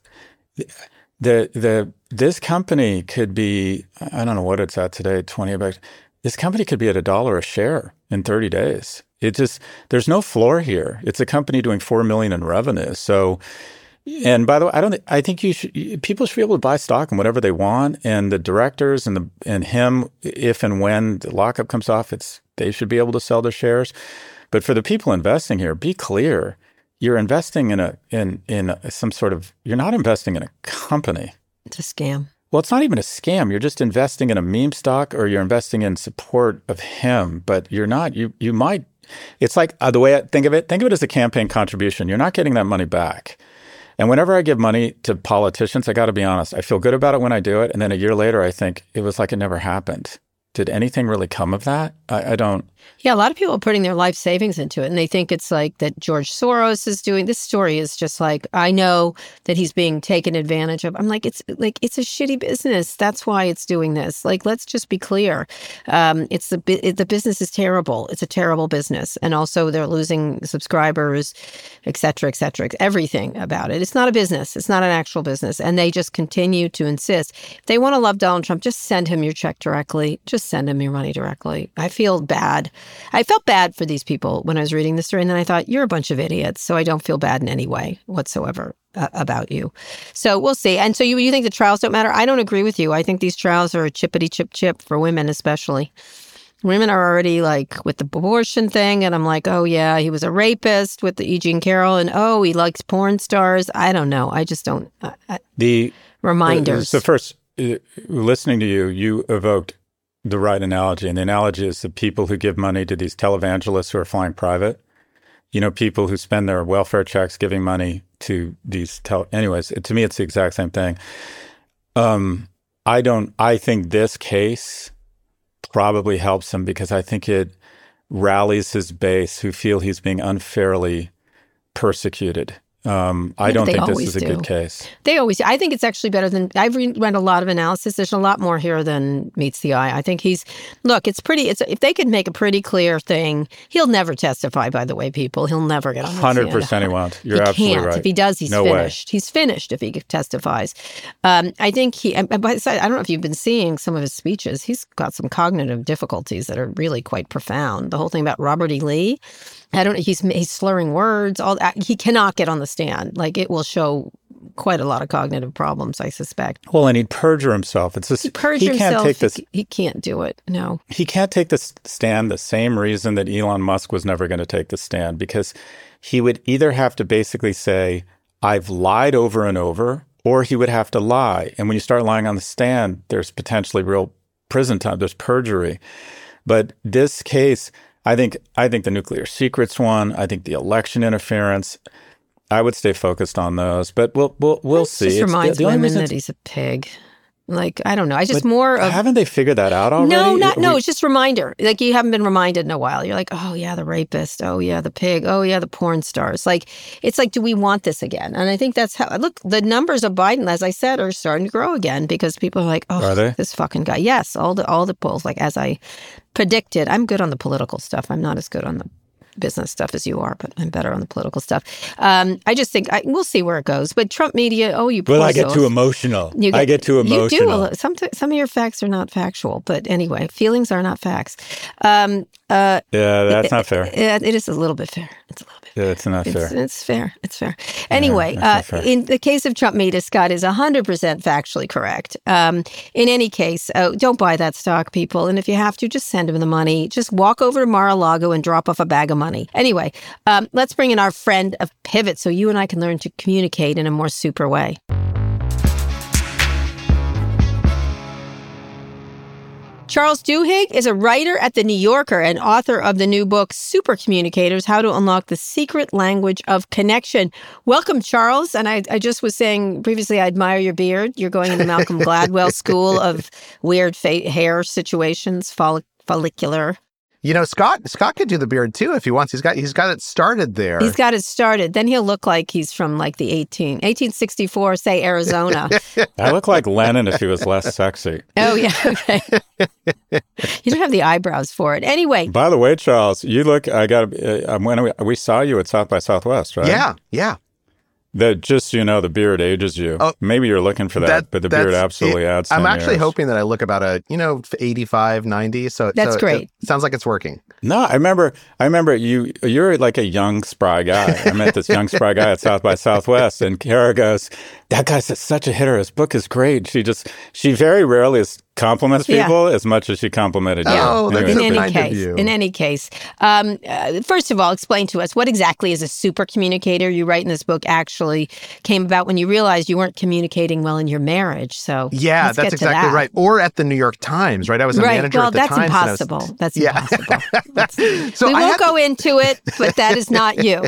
the the this company could be, I don't know what it's at today, twenty bucks. This company could be at a dollar a share in thirty days. It just, there's no floor here. It's a company doing four million dollars in revenue. So. And by the way, I don't. I think you should. People should be able to buy stock and whatever they want. And the directors and the and him, if and when the lockup comes off, it's they should be able to sell their shares. But for the people investing here, be clear: you're investing in a in in a, some sort of. You're not investing in a company. It's a scam. Well, it's not even a scam. You're just investing in a meme stock, or you're investing in support of him. But you're not. You you might. It's like uh, the way I think of it. Think of it as a campaign contribution. You're not getting that money back. And whenever I give money to politicians, I got to be honest, I feel good about it when I do it. And then a year later, I think it was like it never happened. Did anything really come of that? I, I don't. Yeah, a lot of people are putting their life savings into it, and they think it's like that George Soros is doing. This story is just like, I know that he's being taken advantage of. I'm like, it's like, it's a shitty business. That's why it's doing this. Like, let's just be clear. Um, it's the it, the business is terrible. It's a terrible business. And also they're losing subscribers, et cetera, et cetera, everything about it. It's not a business. It's not an actual business. And they just continue to insist. If they want to love Donald Trump, just send him your check directly. Just send him your money directly. I feel bad. I felt bad for these people when I was reading this story, and then I thought, you're a bunch of idiots, so I don't feel bad in any way whatsoever uh, about you. So we'll see. And so you, you think the trials don't matter? I don't agree with you. I think these trials are a chippity chip chip for women especially. Women are already like with the abortion thing, and I'm like, oh yeah, he was a rapist with the E. Jean Carroll, and oh, he likes porn stars. I don't know. I just don't. I, I, the reminders. So first, uh, listening to you, you evoked the right analogy, and the analogy is the people who give money to these televangelists who are flying private. You know, people who spend their welfare checks giving money to these tel. Anyways, it, to me, it's the exact same thing. Um, I don't. I think this case probably helps him because I think it rallies his base who feel he's being unfairly persecuted. Um, I Yeah, don't they think this always is a do. good case. They always, I think it's actually better than, I've re- read a lot of analysis. There's a lot more here than meets the eye. I think he's, look, it's pretty, it's if they could make a pretty clear thing, he'll never testify, by the way, people. He'll never get on the stand. one hundred percent he won't. You're he absolutely can't. right. If he does, he's No way. finished. He's finished if he testifies. Um, I think he, and by the side, I don't know if you've been seeing some of his speeches. He's got some cognitive difficulties that are really quite profound. The whole thing about Robert E. Lee, I don't know, he's, he's slurring words, all that. He cannot get on the stand. Like, it will show quite a lot of cognitive problems, I suspect. Well, and he'd perjure himself. It's just, He perjured he can't himself. take this. He, he can't do it. No. He can't take the stand the same reason that Elon Musk was never going to take the stand, because he would either have to basically say, I've lied over and over, or he would have to lie. And when you start lying on the stand, there's potentially real prison time. There's perjury. But this case, I think, I think the nuclear secrets one, I think the election interference, I would stay focused on those. But we'll we'll we'll It see. just It's reminds the, the only women reason that it's- he's a pig. Like, I don't know. I just but more of... haven't they figured that out already? No, not no. We- It's just reminder. Like, you haven't been reminded in a while. You're like, oh yeah, the rapist. Oh yeah, the pig. Oh yeah, the porn stars. Like, it's like, do we want this again? And I think that's how. Look, the numbers of Biden, as I said, are starting to grow again because people are like, oh, Are they? this fucking guy. Yes, all the all the polls. Like, as I predicted, I'm good on the political stuff. I'm not as good on the business stuff as you are, but I'm better on the political stuff. Um, I just think I, we'll see where it goes. But Trump media, oh, you. Well, poor I get souls. too emotional. You I get too emotional. You do. a lo- Some some of your facts are not factual, but anyway, feelings are not facts. Um, uh, Yeah, that's not fair. it, it is a little bit fair. It's a little bit. Yeah, it's not It's, fair. it's fair. It's fair. Anyway, that's uh, not fair. in the case of Trump media, Scott is one hundred percent factually correct. Um, in any case, uh, don't buy that stock, people. And if you have to, just send him the money. Just walk over to Mar-a-Lago and drop off a bag of money. Anyway, um, let's bring in our friend of Pivot so you and I can learn to communicate in a more super way. Charles Duhigg is a writer at The New Yorker and author of the new book, Super Communicators, How to Unlock the Secret Language of Connection. Welcome, Charles. And I, I just was saying previously, I admire your beard. You're going in the Malcolm Gladwell school of weird fa- hair situations, follic- follicular. You know, Scott Scott could do the beard too if he wants. He's got he's got it started there. He's got it started. Then he'll look like he's from like the eighteen, eighteen sixty-four, say, Arizona. I look like Lennon if he was less sexy. Oh, yeah. Okay. You don't have the eyebrows for it. Anyway. By the way, Charles, you look, I got, uh, when we, we saw you at South by Southwest, right? Yeah, yeah. That just so you know, the beard ages you. Oh, Maybe you're looking for that, That- but the beard that's- absolutely it- adds I'm ten actually years. hoping that I look about a, you know, eighty-five, ninety. So That's so it- great. It sounds like it's working. No, I remember. I remember you. You're like a young spry guy. I met this young spry guy at South by Southwest, and Kara goes, "That guy's such a hitter. His book is great." She just, she very rarely is, compliments Yeah. people as much as she complimented you. Oh, that's Anyways, so in any kind of case, you. in any case, um, uh, first of all, explain to us what exactly is a super communicator. You write in this book actually came about when you realized you weren't communicating well in your marriage. So Yeah, let's that's get to exactly that. right. Or at the New York Times, right? I was a Right. manager Well, at the that's Times. and I was- impossible. That's Yeah. impossible. That's- So we I won't had go into it, but that is not you.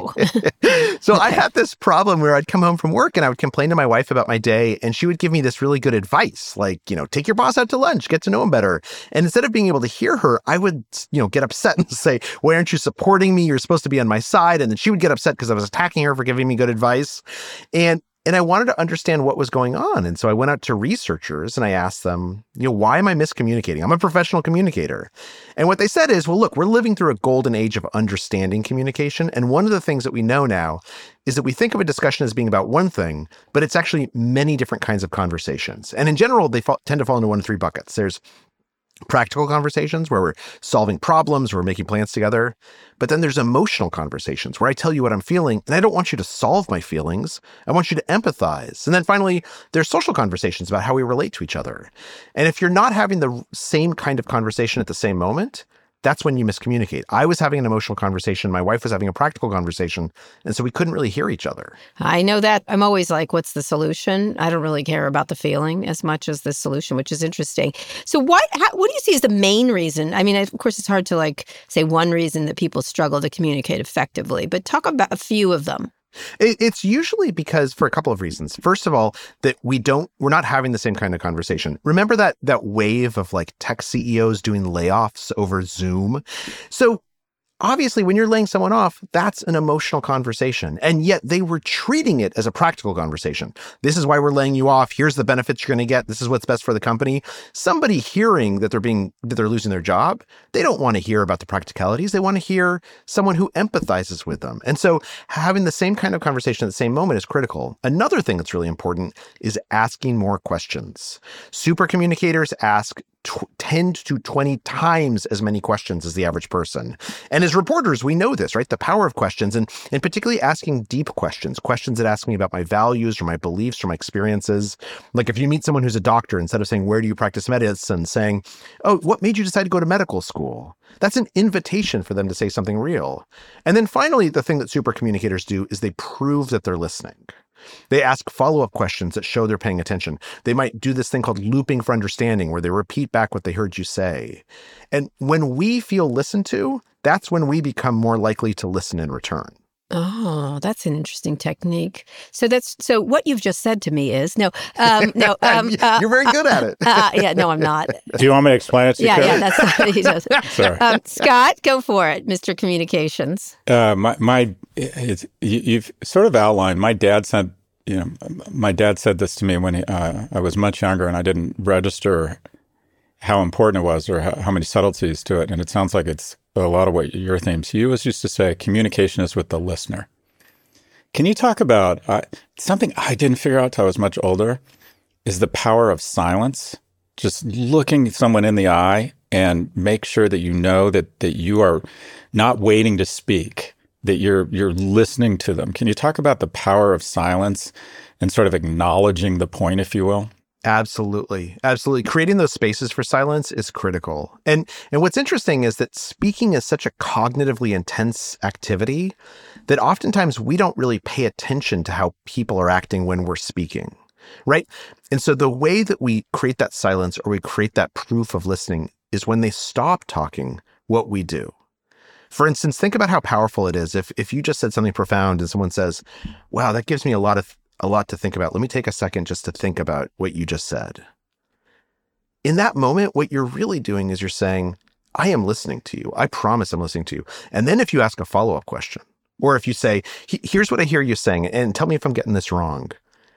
So I had this problem where I'd come home from work and I would complain to my wife about my day, and she would give me this really good advice, like, you know, take your boss out to lunch, get to know him better. And instead of being able to hear her, I would, you know, get upset and say, why aren't you supporting me? You're supposed to be on my side. And then she would get upset because I was attacking her for giving me good advice. And And I wanted to understand what was going on. And so I went out to researchers and I asked them, you know, why am I miscommunicating? I'm a professional communicator. And what they said is, well, look, we're living through a golden age of understanding communication. And one of the things that we know now is that we think of a discussion as being about one thing, but it's actually many different kinds of conversations. And in general, they fall, tend to fall into one of three buckets. There's practical conversations where we're solving problems, we're making plans together. But then there's emotional conversations where I tell you what I'm feeling, and I don't want you to solve my feelings. I want you to empathize. And then finally, there's social conversations about how we relate to each other. And if you're not having the same kind of conversation at the same moment, that's when you miscommunicate. I was having an emotional conversation. My wife was having a practical conversation. And so we couldn't really hear each other. I know that. I'm always like, what's the solution? I don't really care about the feeling as much as the solution, which is interesting. So what, how, what do you see as the main reason? I mean, of course, it's hard to like say one reason that people struggle to communicate effectively, but talk about a few of them. It's usually because for a couple of reasons. First of all, that we don't, we're not having the same kind of conversation. Remember that that wave of like tech C E Os doing layoffs over Zoom? So obviously, when you're laying someone off, that's an emotional conversation. And yet they were treating it as a practical conversation. This is why we're laying you off. Here's the benefits you're going to get. This is what's best for the company. Somebody hearing that they're being, that they're losing their job, they don't want to hear about the practicalities. They want to hear someone who empathizes with them. And so having the same kind of conversation at the same moment is critical. Another thing that's really important is asking more questions. Super communicators ask ten to twenty times as many questions as the average person. And as reporters, we know this, right? The power of questions, and, and particularly asking deep questions, questions that ask me about my values or my beliefs or my experiences. Like if you meet someone who's a doctor, instead of saying, where do you practice medicine, saying, oh, what made you decide to go to medical school? That's an invitation for them to say something real. And then finally, the thing that super communicators do is they prove that they're listening. They ask follow-up questions that show they're paying attention. They might do this thing called looping for understanding, where they repeat back what they heard you say. And when we feel listened to, that's when we become more likely to listen in return. Oh, that's an interesting technique. So that's so what you've just said to me is no, um, no. Um, uh, You're very good at it. uh, yeah, no, I'm not. Do you want me to explain it to you? Yeah, Karen? yeah, that's not what he does. Sorry. Um, Scott, go for it, Mister Communications. Uh, my, my, it's, you, you've sort of outlined. My dad said, you know, my dad said this to me when he, uh, I was much younger, and I didn't register how important it was or how, how many subtleties to it. And it sounds like it's a lot of what your themes. He always used to say, communication is with the listener. Can you talk about uh, something I didn't figure out till I was much older? Is the power of silence. Just looking someone in the eye and make sure that you know that that you are not waiting to speak, that you're you're listening to them. Can you talk about the power of silence and sort of acknowledging the point, if you will? Absolutely. Absolutely. Creating those spaces for silence is critical. And and what's interesting is that speaking is such a cognitively intense activity that oftentimes we don't really pay attention to how people are acting when we're speaking, right? And so the way that we create that silence or we create that proof of listening is when they stop talking, what we do. For instance, think about how powerful it is if if you just said something profound and someone says, wow, that gives me a lot of a lot to think about. Let me take a second just to think about what you just said. In that moment, what you're really doing is you're saying, I am listening to you. I promise I'm listening to you. And then if you ask a follow-up question, or if you say, here's what I hear you saying, and tell me if I'm getting this wrong.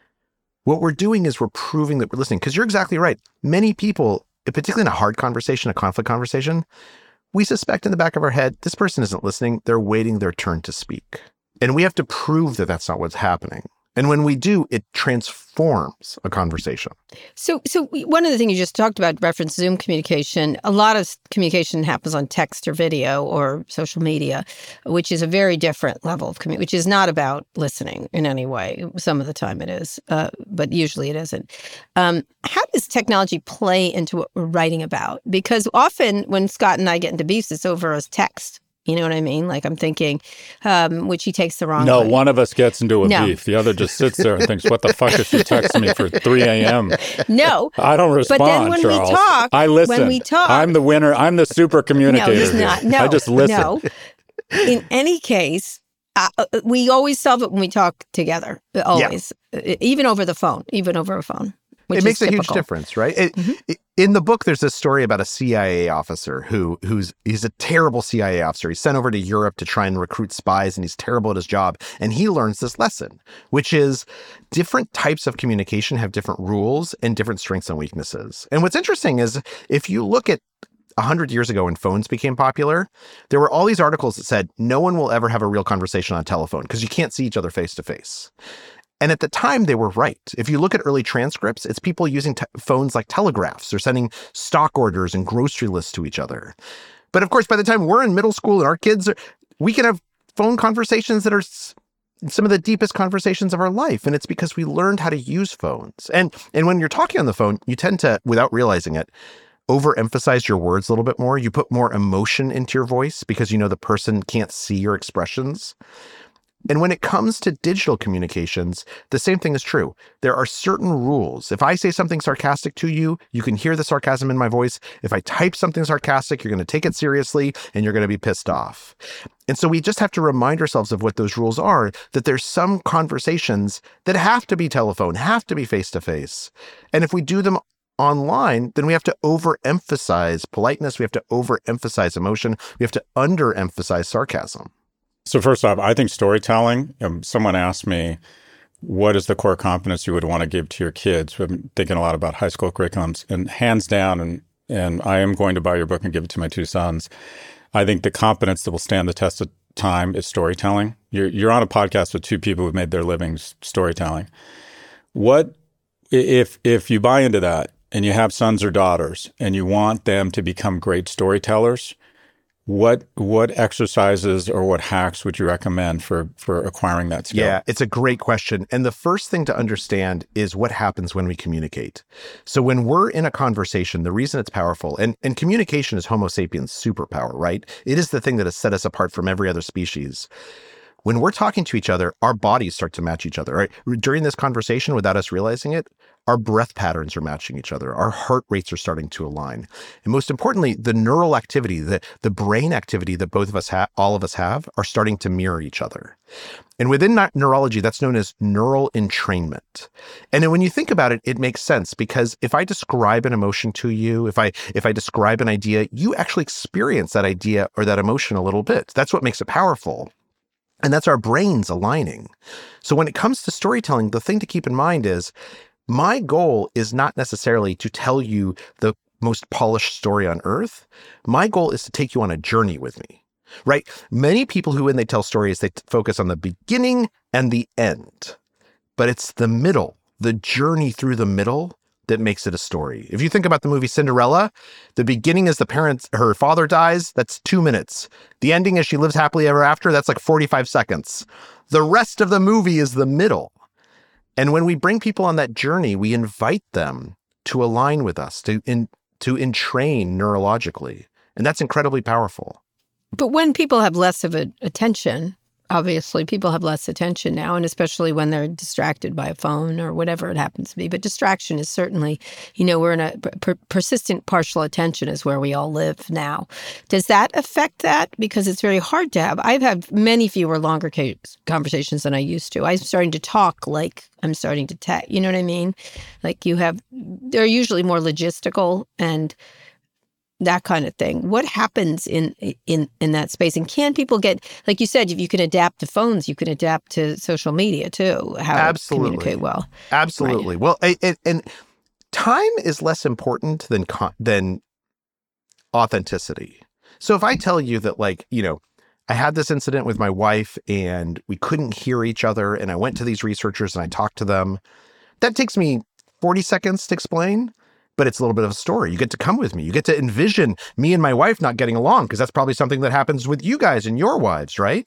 What we're doing is we're proving that we're listening, because you're exactly right. Many people, particularly in a hard conversation, a conflict conversation, we suspect in the back of our head, this person isn't listening. They're waiting their turn to speak. And we have to prove that that's not what's happening. And when we do, it transforms a conversation. So so one of the things you just talked about, reference Zoom communication, a lot of communication happens on text or video or social media, which is a very different level of communication, which is not about listening in any way. Some of the time it is, uh, but usually it isn't. Um, how does technology play into what we're writing about? Because often when Scott and I get into beefs, it's over a text. You know what I mean? Like I'm thinking, um, which he takes the wrong no, way. No, one of us gets into a no. beef. The other just sits there and thinks, what the fuck is she texting me for three a.m.? No. I don't respond, But then when Charles. we talk, I listen. when we talk. I'm the winner. I'm the super communicator. No, he's not. Here. No, I just listen. No. In any case, uh, we always solve it when we talk together. Always. Yeah. Even over the phone. Even over a phone. Which it makes is a typical. huge difference, right? It, mm-hmm. it, in the book, there's this story about a C I A officer who who's he's a terrible C I A officer. He's sent over to Europe to try and recruit spies, and he's terrible at his job. And he learns this lesson, which is different types of communication have different rules and different strengths and weaknesses. And what's interesting is if you look at a hundred years ago when phones became popular, there were all these articles that said no one will ever have a real conversation on a telephone because you can't see each other face to face. And at the time, they were right. If you look at early transcripts, it's people using te- phones like telegraphs or sending stock orders and grocery lists to each other. But of course, by the time we're in middle school and our kids are, we can have phone conversations that are s- some of the deepest conversations of our life. And it's because we learned how to use phones. And, and when you're talking on the phone, you tend to, without realizing it, overemphasize your words a little bit more. You put more emotion into your voice because you know the person can't see your expressions. And when it comes to digital communications, the same thing is true. There are certain rules. If I say something sarcastic to you, you can hear the sarcasm in my voice. If I type something sarcastic, you're going to take it seriously and you're going to be pissed off. And so we just have to remind ourselves of what those rules are, that there's some conversations that have to be telephone, have to be face-to-face. And if we do them online, then we have to overemphasize politeness. We have to overemphasize emotion. We have to underemphasize sarcasm. So first off, I think storytelling, um, someone asked me, what is the core competence you would want to give to your kids? We've been thinking a lot about high school curriculums, and hands down, and and I am going to buy your book and give it to my two sons. I think the competence that will stand the test of time is storytelling. You're, you're on a podcast with two people who've made their livings storytelling. What, if if you buy into that and you have sons or daughters and you want them to become great storytellers, What what exercises or what hacks would you recommend for for acquiring that skill? Yeah, it's a great question. And the first thing to understand is what happens when we communicate. So when we're in a conversation, the reason it's powerful, and, and communication is Homo sapiens' superpower, right? It is the thing that has set us apart from every other species. When we're talking to each other, our bodies start to match each other, right? During this conversation, without us realizing it, our breath patterns are matching each other. Our heart rates are starting to align. And most importantly, the neural activity, the, the brain activity that both of us have, all of us have, are starting to mirror each other. And within that neurology, that's known as neural entrainment. And then when you think about it, it makes sense because if I describe an emotion to you, if I if I describe an idea, you actually experience that idea or that emotion a little bit. That's what makes it powerful. And that's our brains aligning. So when it comes to storytelling, the thing to keep in mind is my goal is not necessarily to tell you the most polished story on earth. My goal is to take you on a journey with me, right? Many people who, when they tell stories, they focus on the beginning and the end, but it's the middle, the journey through the middle that makes it a story. If you think about the movie Cinderella, the beginning is the parents, her father dies, that's two minutes. The ending is she lives happily ever after, that's like forty-five seconds. The rest of the movie is the middle. And when we bring people on that journey, we invite them to align with us, to in, to entrain neurologically. And that's incredibly powerful. But when people have less of a attention, obviously people have less attention now, and especially when they're distracted by a phone or whatever it happens to be. But distraction is certainly, you know, we're in a per- persistent partial attention is where we all live now. Does that affect that? Because it's very hard to have. I've had many fewer longer conversations than I used to. I'm starting to talk like I'm starting to text. You know what I mean? Like you have, they're usually more logistical and that kind of thing. What happens in in in that space? And can people get, like you said, if you can adapt to phones, you can adapt to social media too, how Absolutely. to communicate well. Absolutely. Right. Well, and, and time is less important than than authenticity. So if I tell you that, like, you know, I had this incident with my wife and we couldn't hear each other, and I went to these researchers and I talked to them, that takes me forty seconds to explain. But it's a little bit of a story. You get to come with me. You get to envision me and my wife not getting along, because that's probably something that happens with you guys and your wives, right?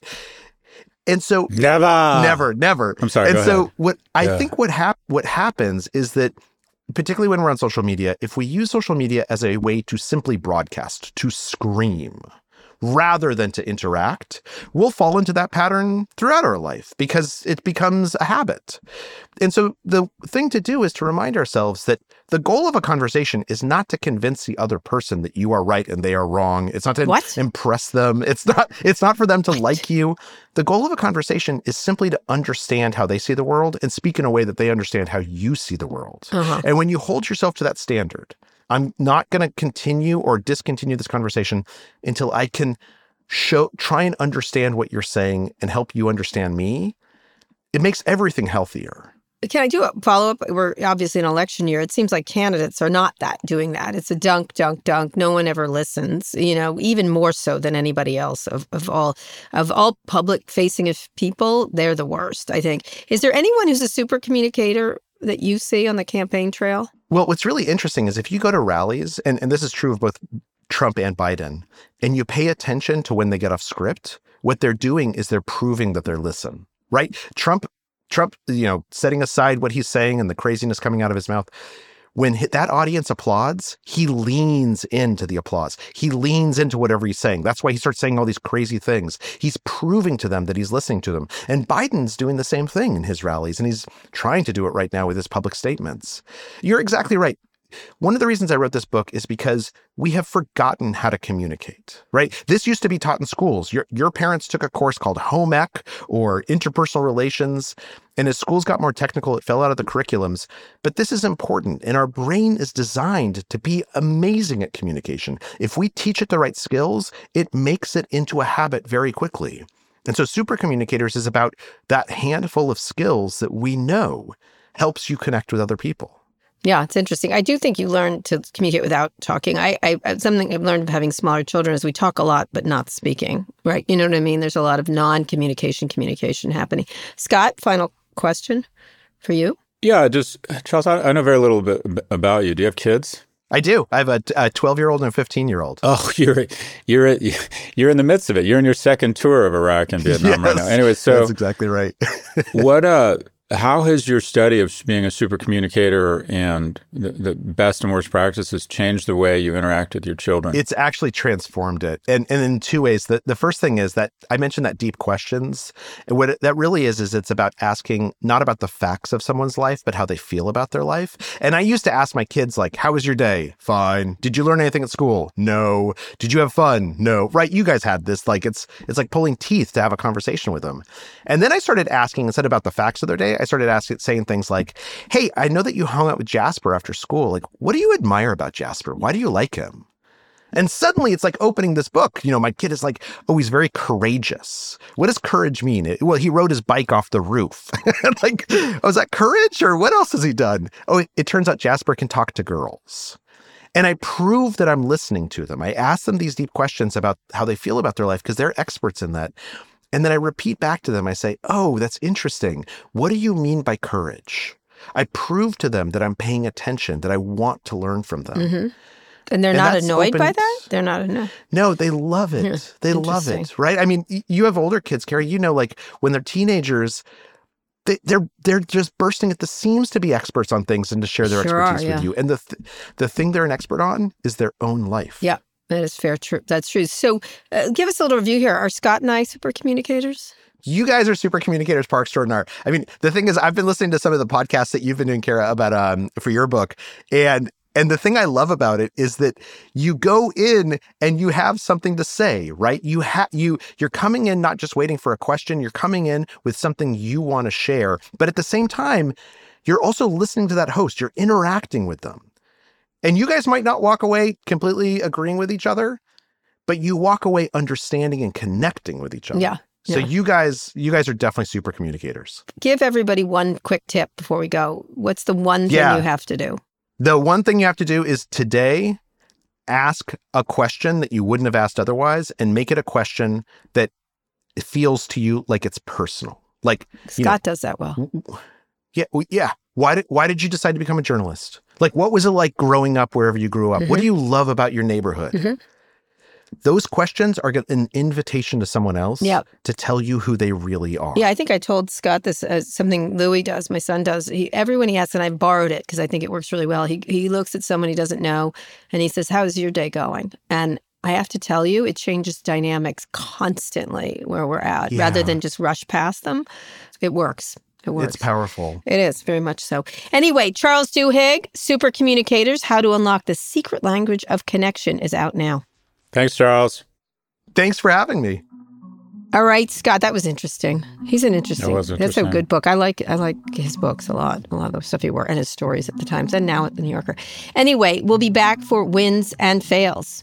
And so never, never, never. I'm sorry. And go so ahead. what I yeah. think what hap- what happens is that, particularly when we're on social media, if we use social media as a way to simply broadcast, to scream, rather than to interact, we'll fall into that pattern throughout our life because it becomes a habit. And so the thing to do is to remind ourselves that the goal of a conversation is not to convince the other person that you are right and they are wrong. It's not to what? impress them. It's not, it's not for them to what? like you. The goal of a conversation is simply to understand how they see the world and speak in a way that they understand how you see the world. Uh-huh. And when you hold yourself to that standard, I'm not going to continue or discontinue this conversation until I can show, try and understand what you're saying and help you understand me. It makes everything healthier. Can I do a follow-up? We're obviously in an election year. It seems like candidates are not that doing that. It's a dunk, dunk, dunk. No one ever listens, you know, even more so than anybody else of, of all of all public-facing people. They're the worst, I think. Is there anyone who's a super communicator that you see on the campaign trail? Well, what's really interesting is if you go to rallies, and, and this is true of both Trump and Biden, and you pay attention to when they get off script, what they're doing is they're proving that they're listening, right? Trump, Trump, you know, setting aside what he's saying and the craziness coming out of his mouth, when that audience applauds, he leans into the applause. He leans into whatever he's saying. That's why he starts saying all these crazy things. He's proving to them that he's listening to them. And Biden's doing the same thing in his rallies, and he's trying to do it right now with his public statements. You're exactly right. One of the reasons I wrote this book is because we have forgotten how to communicate, right? This used to be taught in schools. Your your parents took a course called home ec or interpersonal relations. And as schools got more technical, it fell out of the curriculums. But this is important. And our brain is designed to be amazing at communication. If we teach it the right skills, it makes it into a habit very quickly. And so super communicators is about that handful of skills that we know helps you connect with other people. Yeah, it's interesting. I do think you learn to communicate without talking. I, I something I've learned of having smaller children is we talk a lot, but not speaking, right? You know what I mean? There's a lot of non-communication communication happening. Scott, final question for you. Yeah, just, Charles, I, I know very little bit about you. Do you have kids? I do. I have a, a twelve-year-old and a fifteen-year-old. Oh, you're you're you're in the midst of it. You're in your second tour of Iraq and Vietnam yes, right now. Anyway, so that's exactly right. what uh How has your study of being a super communicator and the, the best and worst practices changed the way you interact with your children? It's actually transformed it. And, and in two ways. The, the first thing is that I mentioned that deep questions. And what it, that really is, is it's about asking not about the facts of someone's life, but how they feel about their life. And I used to ask my kids, like, how was your day? Fine. Did you learn anything at school? No. Did you have fun? No. Right? You guys had this. Like, it's it's like pulling teeth to have a conversation with them. And then I started asking, instead about the facts of their day, I started asking, saying things like, hey, I know that you hung out with Jasper after school. Like, what do you admire about Jasper? Why do you like him? And suddenly it's like opening this book. You know, my kid is like, oh, he's very courageous. What does courage mean? It, well, he rode his bike off the roof. Like, oh, is that courage? Or what else has he done? Oh, it, it turns out Jasper can talk to girls. And I prove that I'm listening to them. I ask them these deep questions about how they feel about their life because they're experts in that. And then I repeat back to them. I say, oh, that's interesting. What do you mean by courage? I prove to them that I'm paying attention, that I want to learn from them. Mm-hmm. And they're and not annoyed opened... by that? They're not annoyed? No, they love it. Yeah, they love it, right? I mean, you have older kids, Carrie. You know, like when they're teenagers, they, they're they're just bursting at the seams to be experts on things and to share their sure expertise are, yeah. with you. And the th- the thing they're an expert on is their own life. Yeah. That is fair. True. That's true. So uh, give us a little review here. Are Scott and I super communicators? You guys are super communicators par extraordinaire. I mean, the thing is, I've been listening to some of the podcasts that you've been doing, Kara, about um for your book. And and the thing I love about it is that you go in and you have something to say, right? You have you you're coming in not just waiting for a question. You're coming in with something you want to share. But at the same time, you're also listening to that host. You're interacting with them. And you guys might not walk away completely agreeing with each other, but you walk away understanding and connecting with each other. Yeah. So yeah. you guys, you guys are definitely super communicators. Give everybody one quick tip before we go. What's the one thing yeah. you have to do? The one thing you have to do is today ask a question that you wouldn't have asked otherwise and make it a question that feels to you like it's personal. Like Scott you know, does that well. Yeah. Yeah. Why did, why did you decide to become a journalist? Like, what was it like growing up wherever you grew up? Mm-hmm. What do you love about your neighborhood? Mm-hmm. Those questions are an invitation to someone else yep. to tell you who they really are. Yeah, I think I told Scott this, uh, something Louis does, my son does. He, everyone he asks, and I borrowed it because I think it works really well. He he looks at someone he doesn't know and he says, how's your day going? And I have to tell you, it changes dynamics constantly where we're at. Yeah. Rather than just rush past them, it works. It works. It's powerful. It is, very much so. Anyway, Charles Duhigg, Super Communicators, How to Unlock the Secret Language of Connection is out now. Thanks, Charles. Thanks for having me. All right, Scott, that was interesting. He's an interesting, that was interesting. That's a good book. I like I like his books a lot, a lot of the stuff he wrote and his stories at the Times and now at the New Yorker. Anyway, we'll be back for Wins and Fails.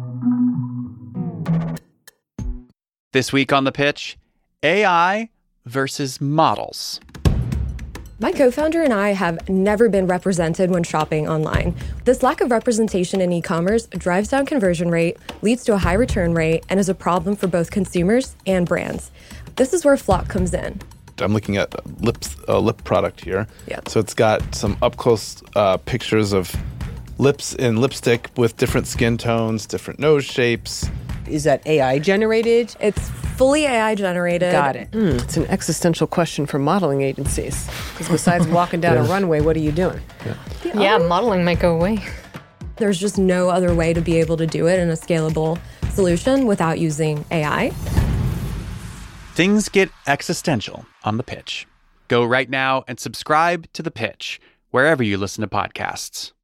This week on The Pitch, A I versus models. My co-founder and I have never been represented when shopping online. This lack of representation in e-commerce drives down conversion rate, leads to a high return rate, and is a problem for both consumers and brands. This is where Flock comes in. I'm looking at lips, a lip product here. Yeah. So it's got some up-close uh, pictures of lips in lipstick with different skin tones, different nose shapes. Is that A I generated? It's fully A I generated. Got it. Mm, it's an existential question for modeling agencies. Because besides walking down yeah. a runway, what are you doing? Yeah. yeah, modeling might go away. There's just no other way to be able to do it in a scalable solution without using A I. Things get existential on The Pitch. Go right now and subscribe to The Pitch, wherever you listen to podcasts.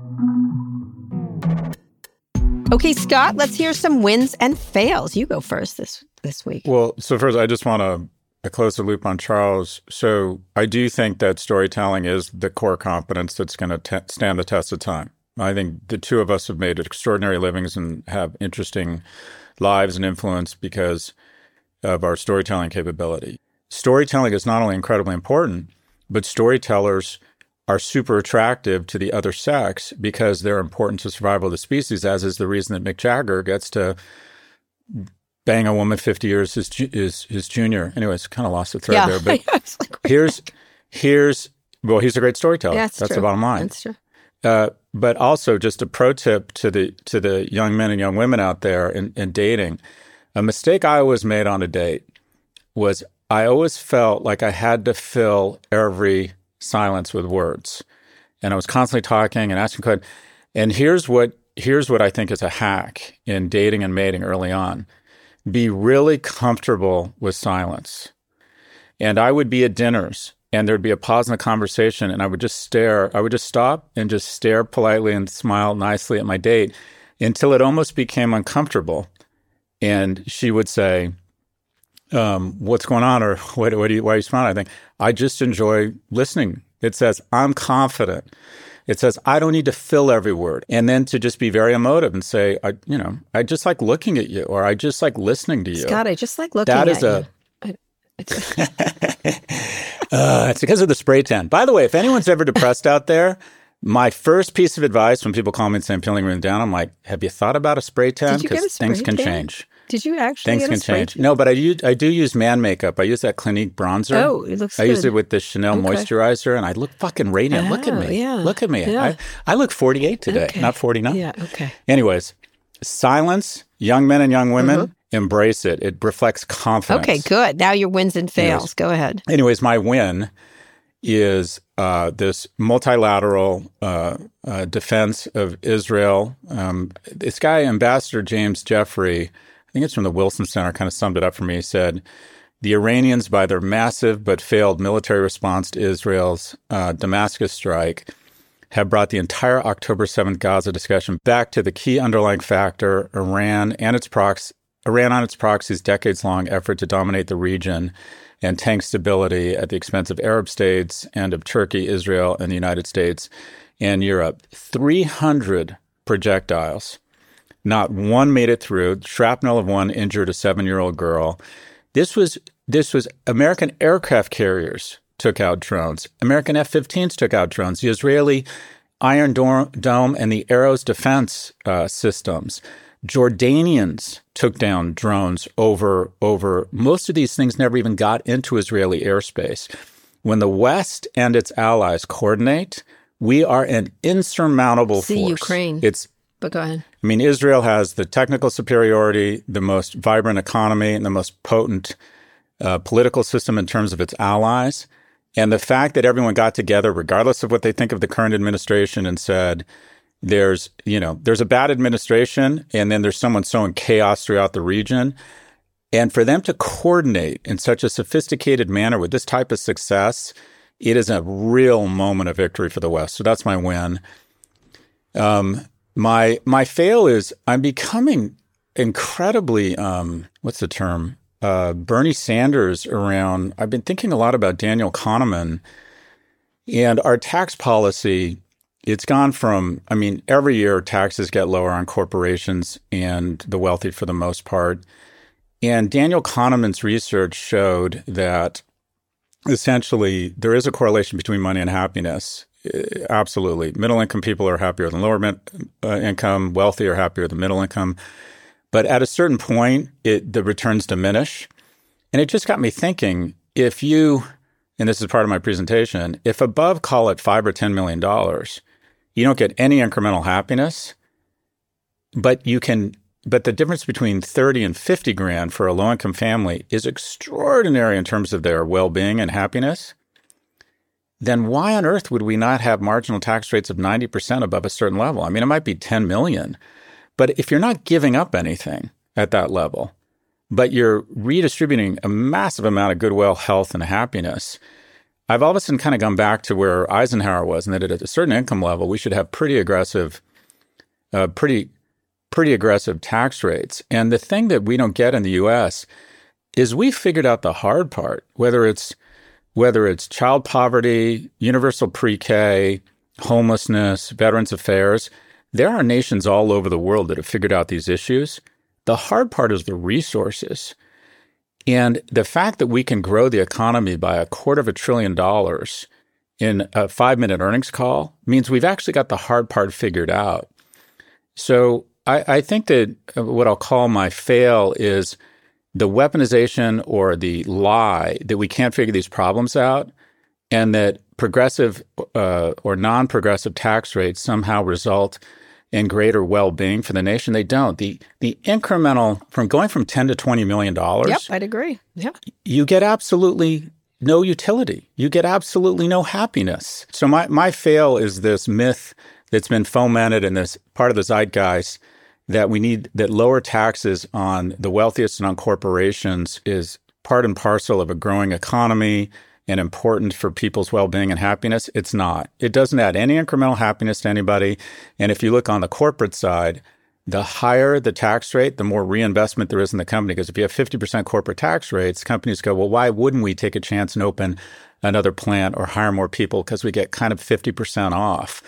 Okay, Scott, let's hear some wins and fails. You go first this this week. Well, so first, I just want to close the loop on Charles. So I do think that storytelling is the core competence that's going to te- stand the test of time. I think the two of us have made extraordinary livings and have interesting lives and influence because of our storytelling capability. Storytelling is not only incredibly important, but storytellers are super attractive to the other sex because they're important to survival of the species, as is the reason that Mick Jagger gets to bang a woman fifty years his, his, his junior. Anyways, kind of lost the thread yeah. there. But like, here's, here's, well, he's a great storyteller. Yeah, that's true. the bottom line. That's true. Uh, but also just a pro tip to the to the young men and young women out there in, in dating. A mistake I always made on a date was I always felt like I had to fill every silence with words. And I was constantly talking and asking questions. And here's what here's what I think is a hack in dating and mating early on. Be really comfortable with silence. And I would be at dinners and there'd be a pause in the conversation and I would just stare. I would just stop and just stare politely and smile nicely at my date until it almost became uncomfortable. And she would say, um, what's going on? Or what, what do you, why are you smiling? I think, I just enjoy listening. It says, I'm confident. It says, I don't need to fill every word. And then to just be very emotive and say, I, you know, I just like looking at you, or I just like listening to you. Scott, I just like looking that at is a, you. I, it's uh, it's because of the spray tan. By the way, if anyone's ever depressed out there, my first piece of advice when people call me and say I'm feeling really down, I'm like, have you thought about a spray tan? Because things can tan? change. Did you actually Things get a can spray change. tan? No, but I use, I do use man makeup. I use that Clinique bronzer. Oh, it looks I good. use it with the Chanel Okay. moisturizer, and I look fucking radiant. Oh, look at me. yeah. Look at me. Yeah. I, I look forty-eight today, Okay. not forty-nine. Yeah, okay. Anyways, silence, young men and young women, mm-hmm. embrace it. It reflects confidence. Okay, good. Now your wins and fails. Anyways. Go ahead. Anyways, my win is uh, this multilateral uh, uh, defense of Israel. Um, this guy, Ambassador James Jeffrey, I think it's from the Wilson Center, kind of summed it up for me. He said, the Iranians, by their massive but failed military response to Israel's uh, Damascus strike, have brought the entire October seventh Gaza discussion back to the key underlying factor, Iran and its prox- Iran on its proxies' decades-long effort to dominate the region and tank stability at the expense of Arab states and of Turkey, Israel, and the United States and Europe. three hundred projectiles. Not one made it through. Shrapnel of one injured a seven-year-old girl. This was this was American aircraft carriers took out drones. American F fifteens took out drones. The Israeli Iron Dome and the Arrows defense uh, systems. Jordanians took down drones over over. Most of these things never even got into Israeli airspace. When the West and its allies coordinate, we are an insurmountable See force. Ukraine. It's But go ahead. I mean, Israel has the technical superiority, the most vibrant economy, and the most potent uh, political system in terms of its allies. And the fact that everyone got together, regardless of what they think of the current administration, and said, there's, you know, there's a bad administration, and then there's someone sowing chaos throughout the region. And for them to coordinate in such a sophisticated manner with this type of success, it is a real moment of victory for the West. So that's my win. Um, My my fail is I'm becoming incredibly, um, what's the term, uh, Bernie Sanders around. I've been thinking a lot about Daniel Kahneman and our tax policy. It's gone from, I mean, every year taxes get lower on corporations and the wealthy for the most part. And Daniel Kahneman's research showed that essentially there is a correlation between money and happiness. Absolutely. Middle-income people are happier than lower min- uh, income. Wealthy are happier than middle income. But at a certain point, it, the returns diminish. And it just got me thinking, if you, and this is part of my presentation, if above, call it five or ten million dollars, you don't get any incremental happiness, but you can but the difference between thirty and fifty grand for a low-income family is extraordinary in terms of their well-being and happiness, then why on earth would we not have marginal tax rates of ninety percent above a certain level? I mean, it might be ten million, but if you're not giving up anything at that level, but you're redistributing a massive amount of goodwill, health, and happiness, I've all of a sudden kind of gone back to where Eisenhower was, and that at a certain income level, we should have pretty aggressive, uh, pretty, pretty aggressive tax rates. And the thing that we don't get in the U S is we figured out the hard part, whether it's whether it's child poverty, universal pre-K, homelessness, Veterans Affairs. There are nations all over the world that have figured out these issues. The hard part is the resources. And the fact that we can grow the economy by a quarter of a trillion dollars in a five-minute earnings call means we've actually got the hard part figured out. So I, I think that what I'll call my fail is the weaponization or the lie that we can't figure these problems out, and that progressive uh, or non-progressive tax rates somehow result in greater well-being for the nation. They don't. The the incremental, from going from ten to twenty million dollars. Yep, I'd agree. Yeah. You get absolutely no utility. You get absolutely no happiness. So my, my fail is this myth that's been fomented in this part of the zeitgeist that we need, that lower taxes on the wealthiest and on corporations is part and parcel of a growing economy and important for people's well-being and happiness. It's not. It doesn't add any incremental happiness to anybody. And if you look on the corporate side, the higher the tax rate, the more reinvestment there is in the company. Because if you have fifty percent corporate tax rates, companies go, well, why wouldn't we take a chance and open another plant or hire more people? Because we get kind of fifty percent off.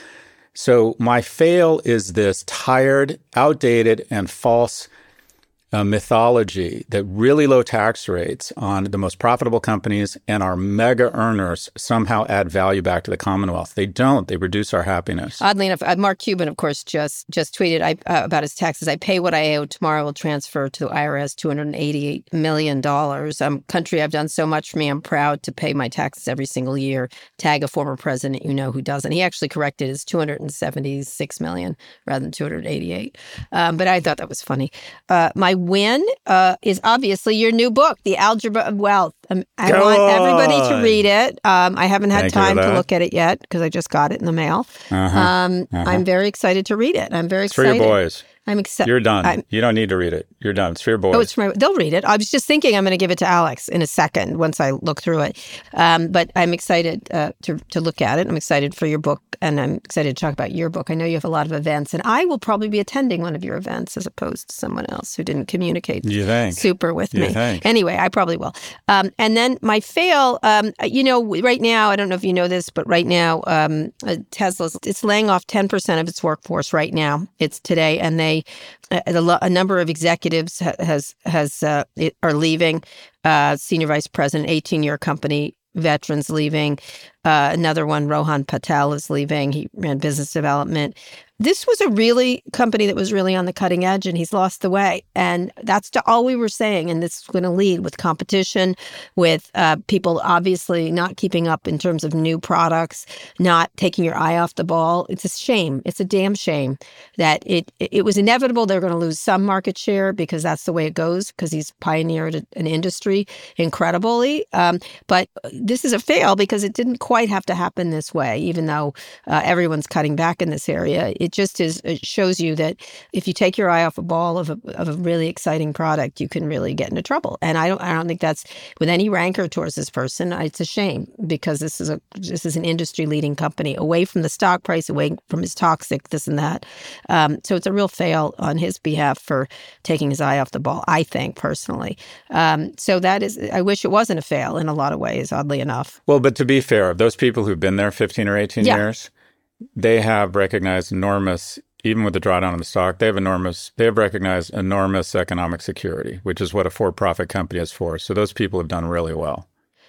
So my fail is this tired, outdated, and false Uh, mythology that really low tax rates on the most profitable companies and our mega earners somehow add value back to the Commonwealth. They don't. They reduce our happiness. Oddly enough, uh, Mark Cuban, of course, just just tweeted I, uh, about his taxes. I pay what I owe. Tomorrow I will transfer to the I R S two hundred eighty-eight million dollars. Um, country, I've done so much for me. I'm proud to pay my taxes every single year. Tag a former president you know who doesn't. He actually corrected his two hundred seventy-six million dollars rather than two hundred eighty-eight. Um, but I thought that was funny. Uh, my win uh, is obviously your new book, The Algebra of Wealth. Um, I Go want everybody on. to read it. Um, I haven't had Thank you for time to that. look at it yet because I just got it in the mail. Uh-huh. Um, Uh-huh. I'm very excited to read it. I'm very It's for excited. your boys. I'm excited. You're done. I'm- You don't need to read it. You're done. It's for your boys. Oh, it's for my, they'll read it. I was just thinking I'm going to give it to Alex in a second once I look through it. Um, but I'm excited uh, to to look at it. I'm excited for your book, and I'm excited to talk about your book. I know you have a lot of events, and I will probably be attending one of your events as opposed to someone else who didn't communicate You think? super with You me. think? Anyway, I probably will. Um, and then my fail, um, you know, right now, I don't know if you know this, but right now, um, uh, Tesla's, it's laying off ten percent of its workforce right now. It's today, and they, a, a lo- a number of executives ha- has has uh, it, are leaving. Uh, senior vice president, eighteen-year company veterans leaving. Uh, another one, Rohan Patel, is leaving. He ran business development. This was a really company that was really on the cutting edge, and he's lost the way. And that's to all we were saying. And this is going to lead with competition, with uh, people obviously not keeping up in terms of new products, not taking your eye off the ball. It's a shame. It's a damn shame that it it was inevitable they're going to lose some market share because that's the way it goes, because he's pioneered an industry incredibly. Um, but this is a fail because it didn't quite have to happen this way, even though uh, everyone's cutting back in this area. It just is. It shows you that if you take your eye off a ball of a of a really exciting product, you can really get into trouble. And I don't. I don't think that's with any rancor towards this person. It's a shame because this is a this is an industry leading company, away from the stock price, away from his toxic this and that. Um, so it's a real fail on his behalf for taking his eye off the ball, I think personally. Um, so that is. I wish it wasn't a fail in a lot of ways. Oddly enough. Well, but to be fair, of those people who've been there fifteen or eighteen Yeah. years, they have recognized enormous, even with the drawdown in the stock, they have enormous, they have recognized enormous economic security, which is what a for-profit company is for. So those people have done really well.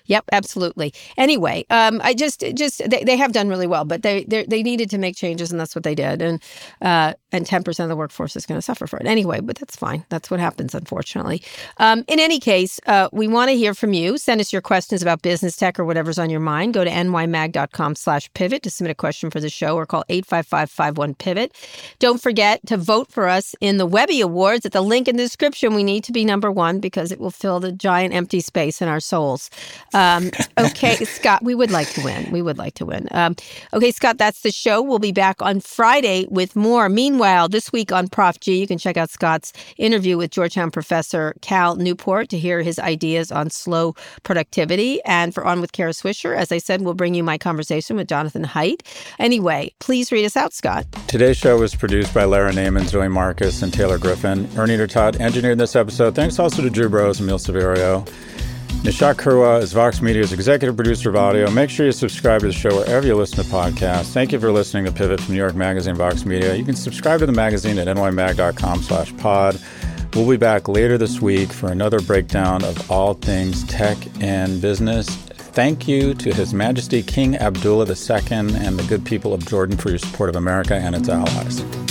Yep, absolutely. Anyway, um, I just, just they, they have done really well, but they they needed to make changes, and that's what they did. And uh, and ten percent of the workforce is going to suffer for it anyway, but that's fine. That's what happens, unfortunately. Um, in any case, uh, we want to hear from you. Send us your questions about business tech or whatever's on your mind. Go to nymag.com slash pivot to submit a question for the show, or call eight five five, five one, pivot. Don't forget to vote for us in the Webby Awards at the link in the description. We need to be number one because it will fill the giant empty space in our souls. Um, okay, Scott, we would like to win. We would like to win. Um, okay, Scott, that's the show. We'll be back on Friday with more. Meanwhile, this week on Prof G, you can check out Scott's interview with Georgetown professor Cal Newport to hear his ideas on slow productivity. And for On with Kara Swisher, as I said, we'll bring you my conversation with Jonathan Haidt. Anyway, please read us out, Scott. Today's show was produced by Lara Naiman, Zoe Marcus, and Taylor Griffin. Ernie Todd engineered this episode. Thanks also to Drew Bros and Emil Severio. Nishat Kurwa is Vox Media's executive producer of audio. Make sure you subscribe to the show wherever you listen to podcasts. Thank you for listening to Pivot from New York Magazine, Vox Media. You can subscribe to the magazine at nymag.com slash pod. We'll be back later this week for another breakdown of all things tech and business. Thank you to His Majesty King Abdullah the Second and the good people of Jordan for your support of America and its allies.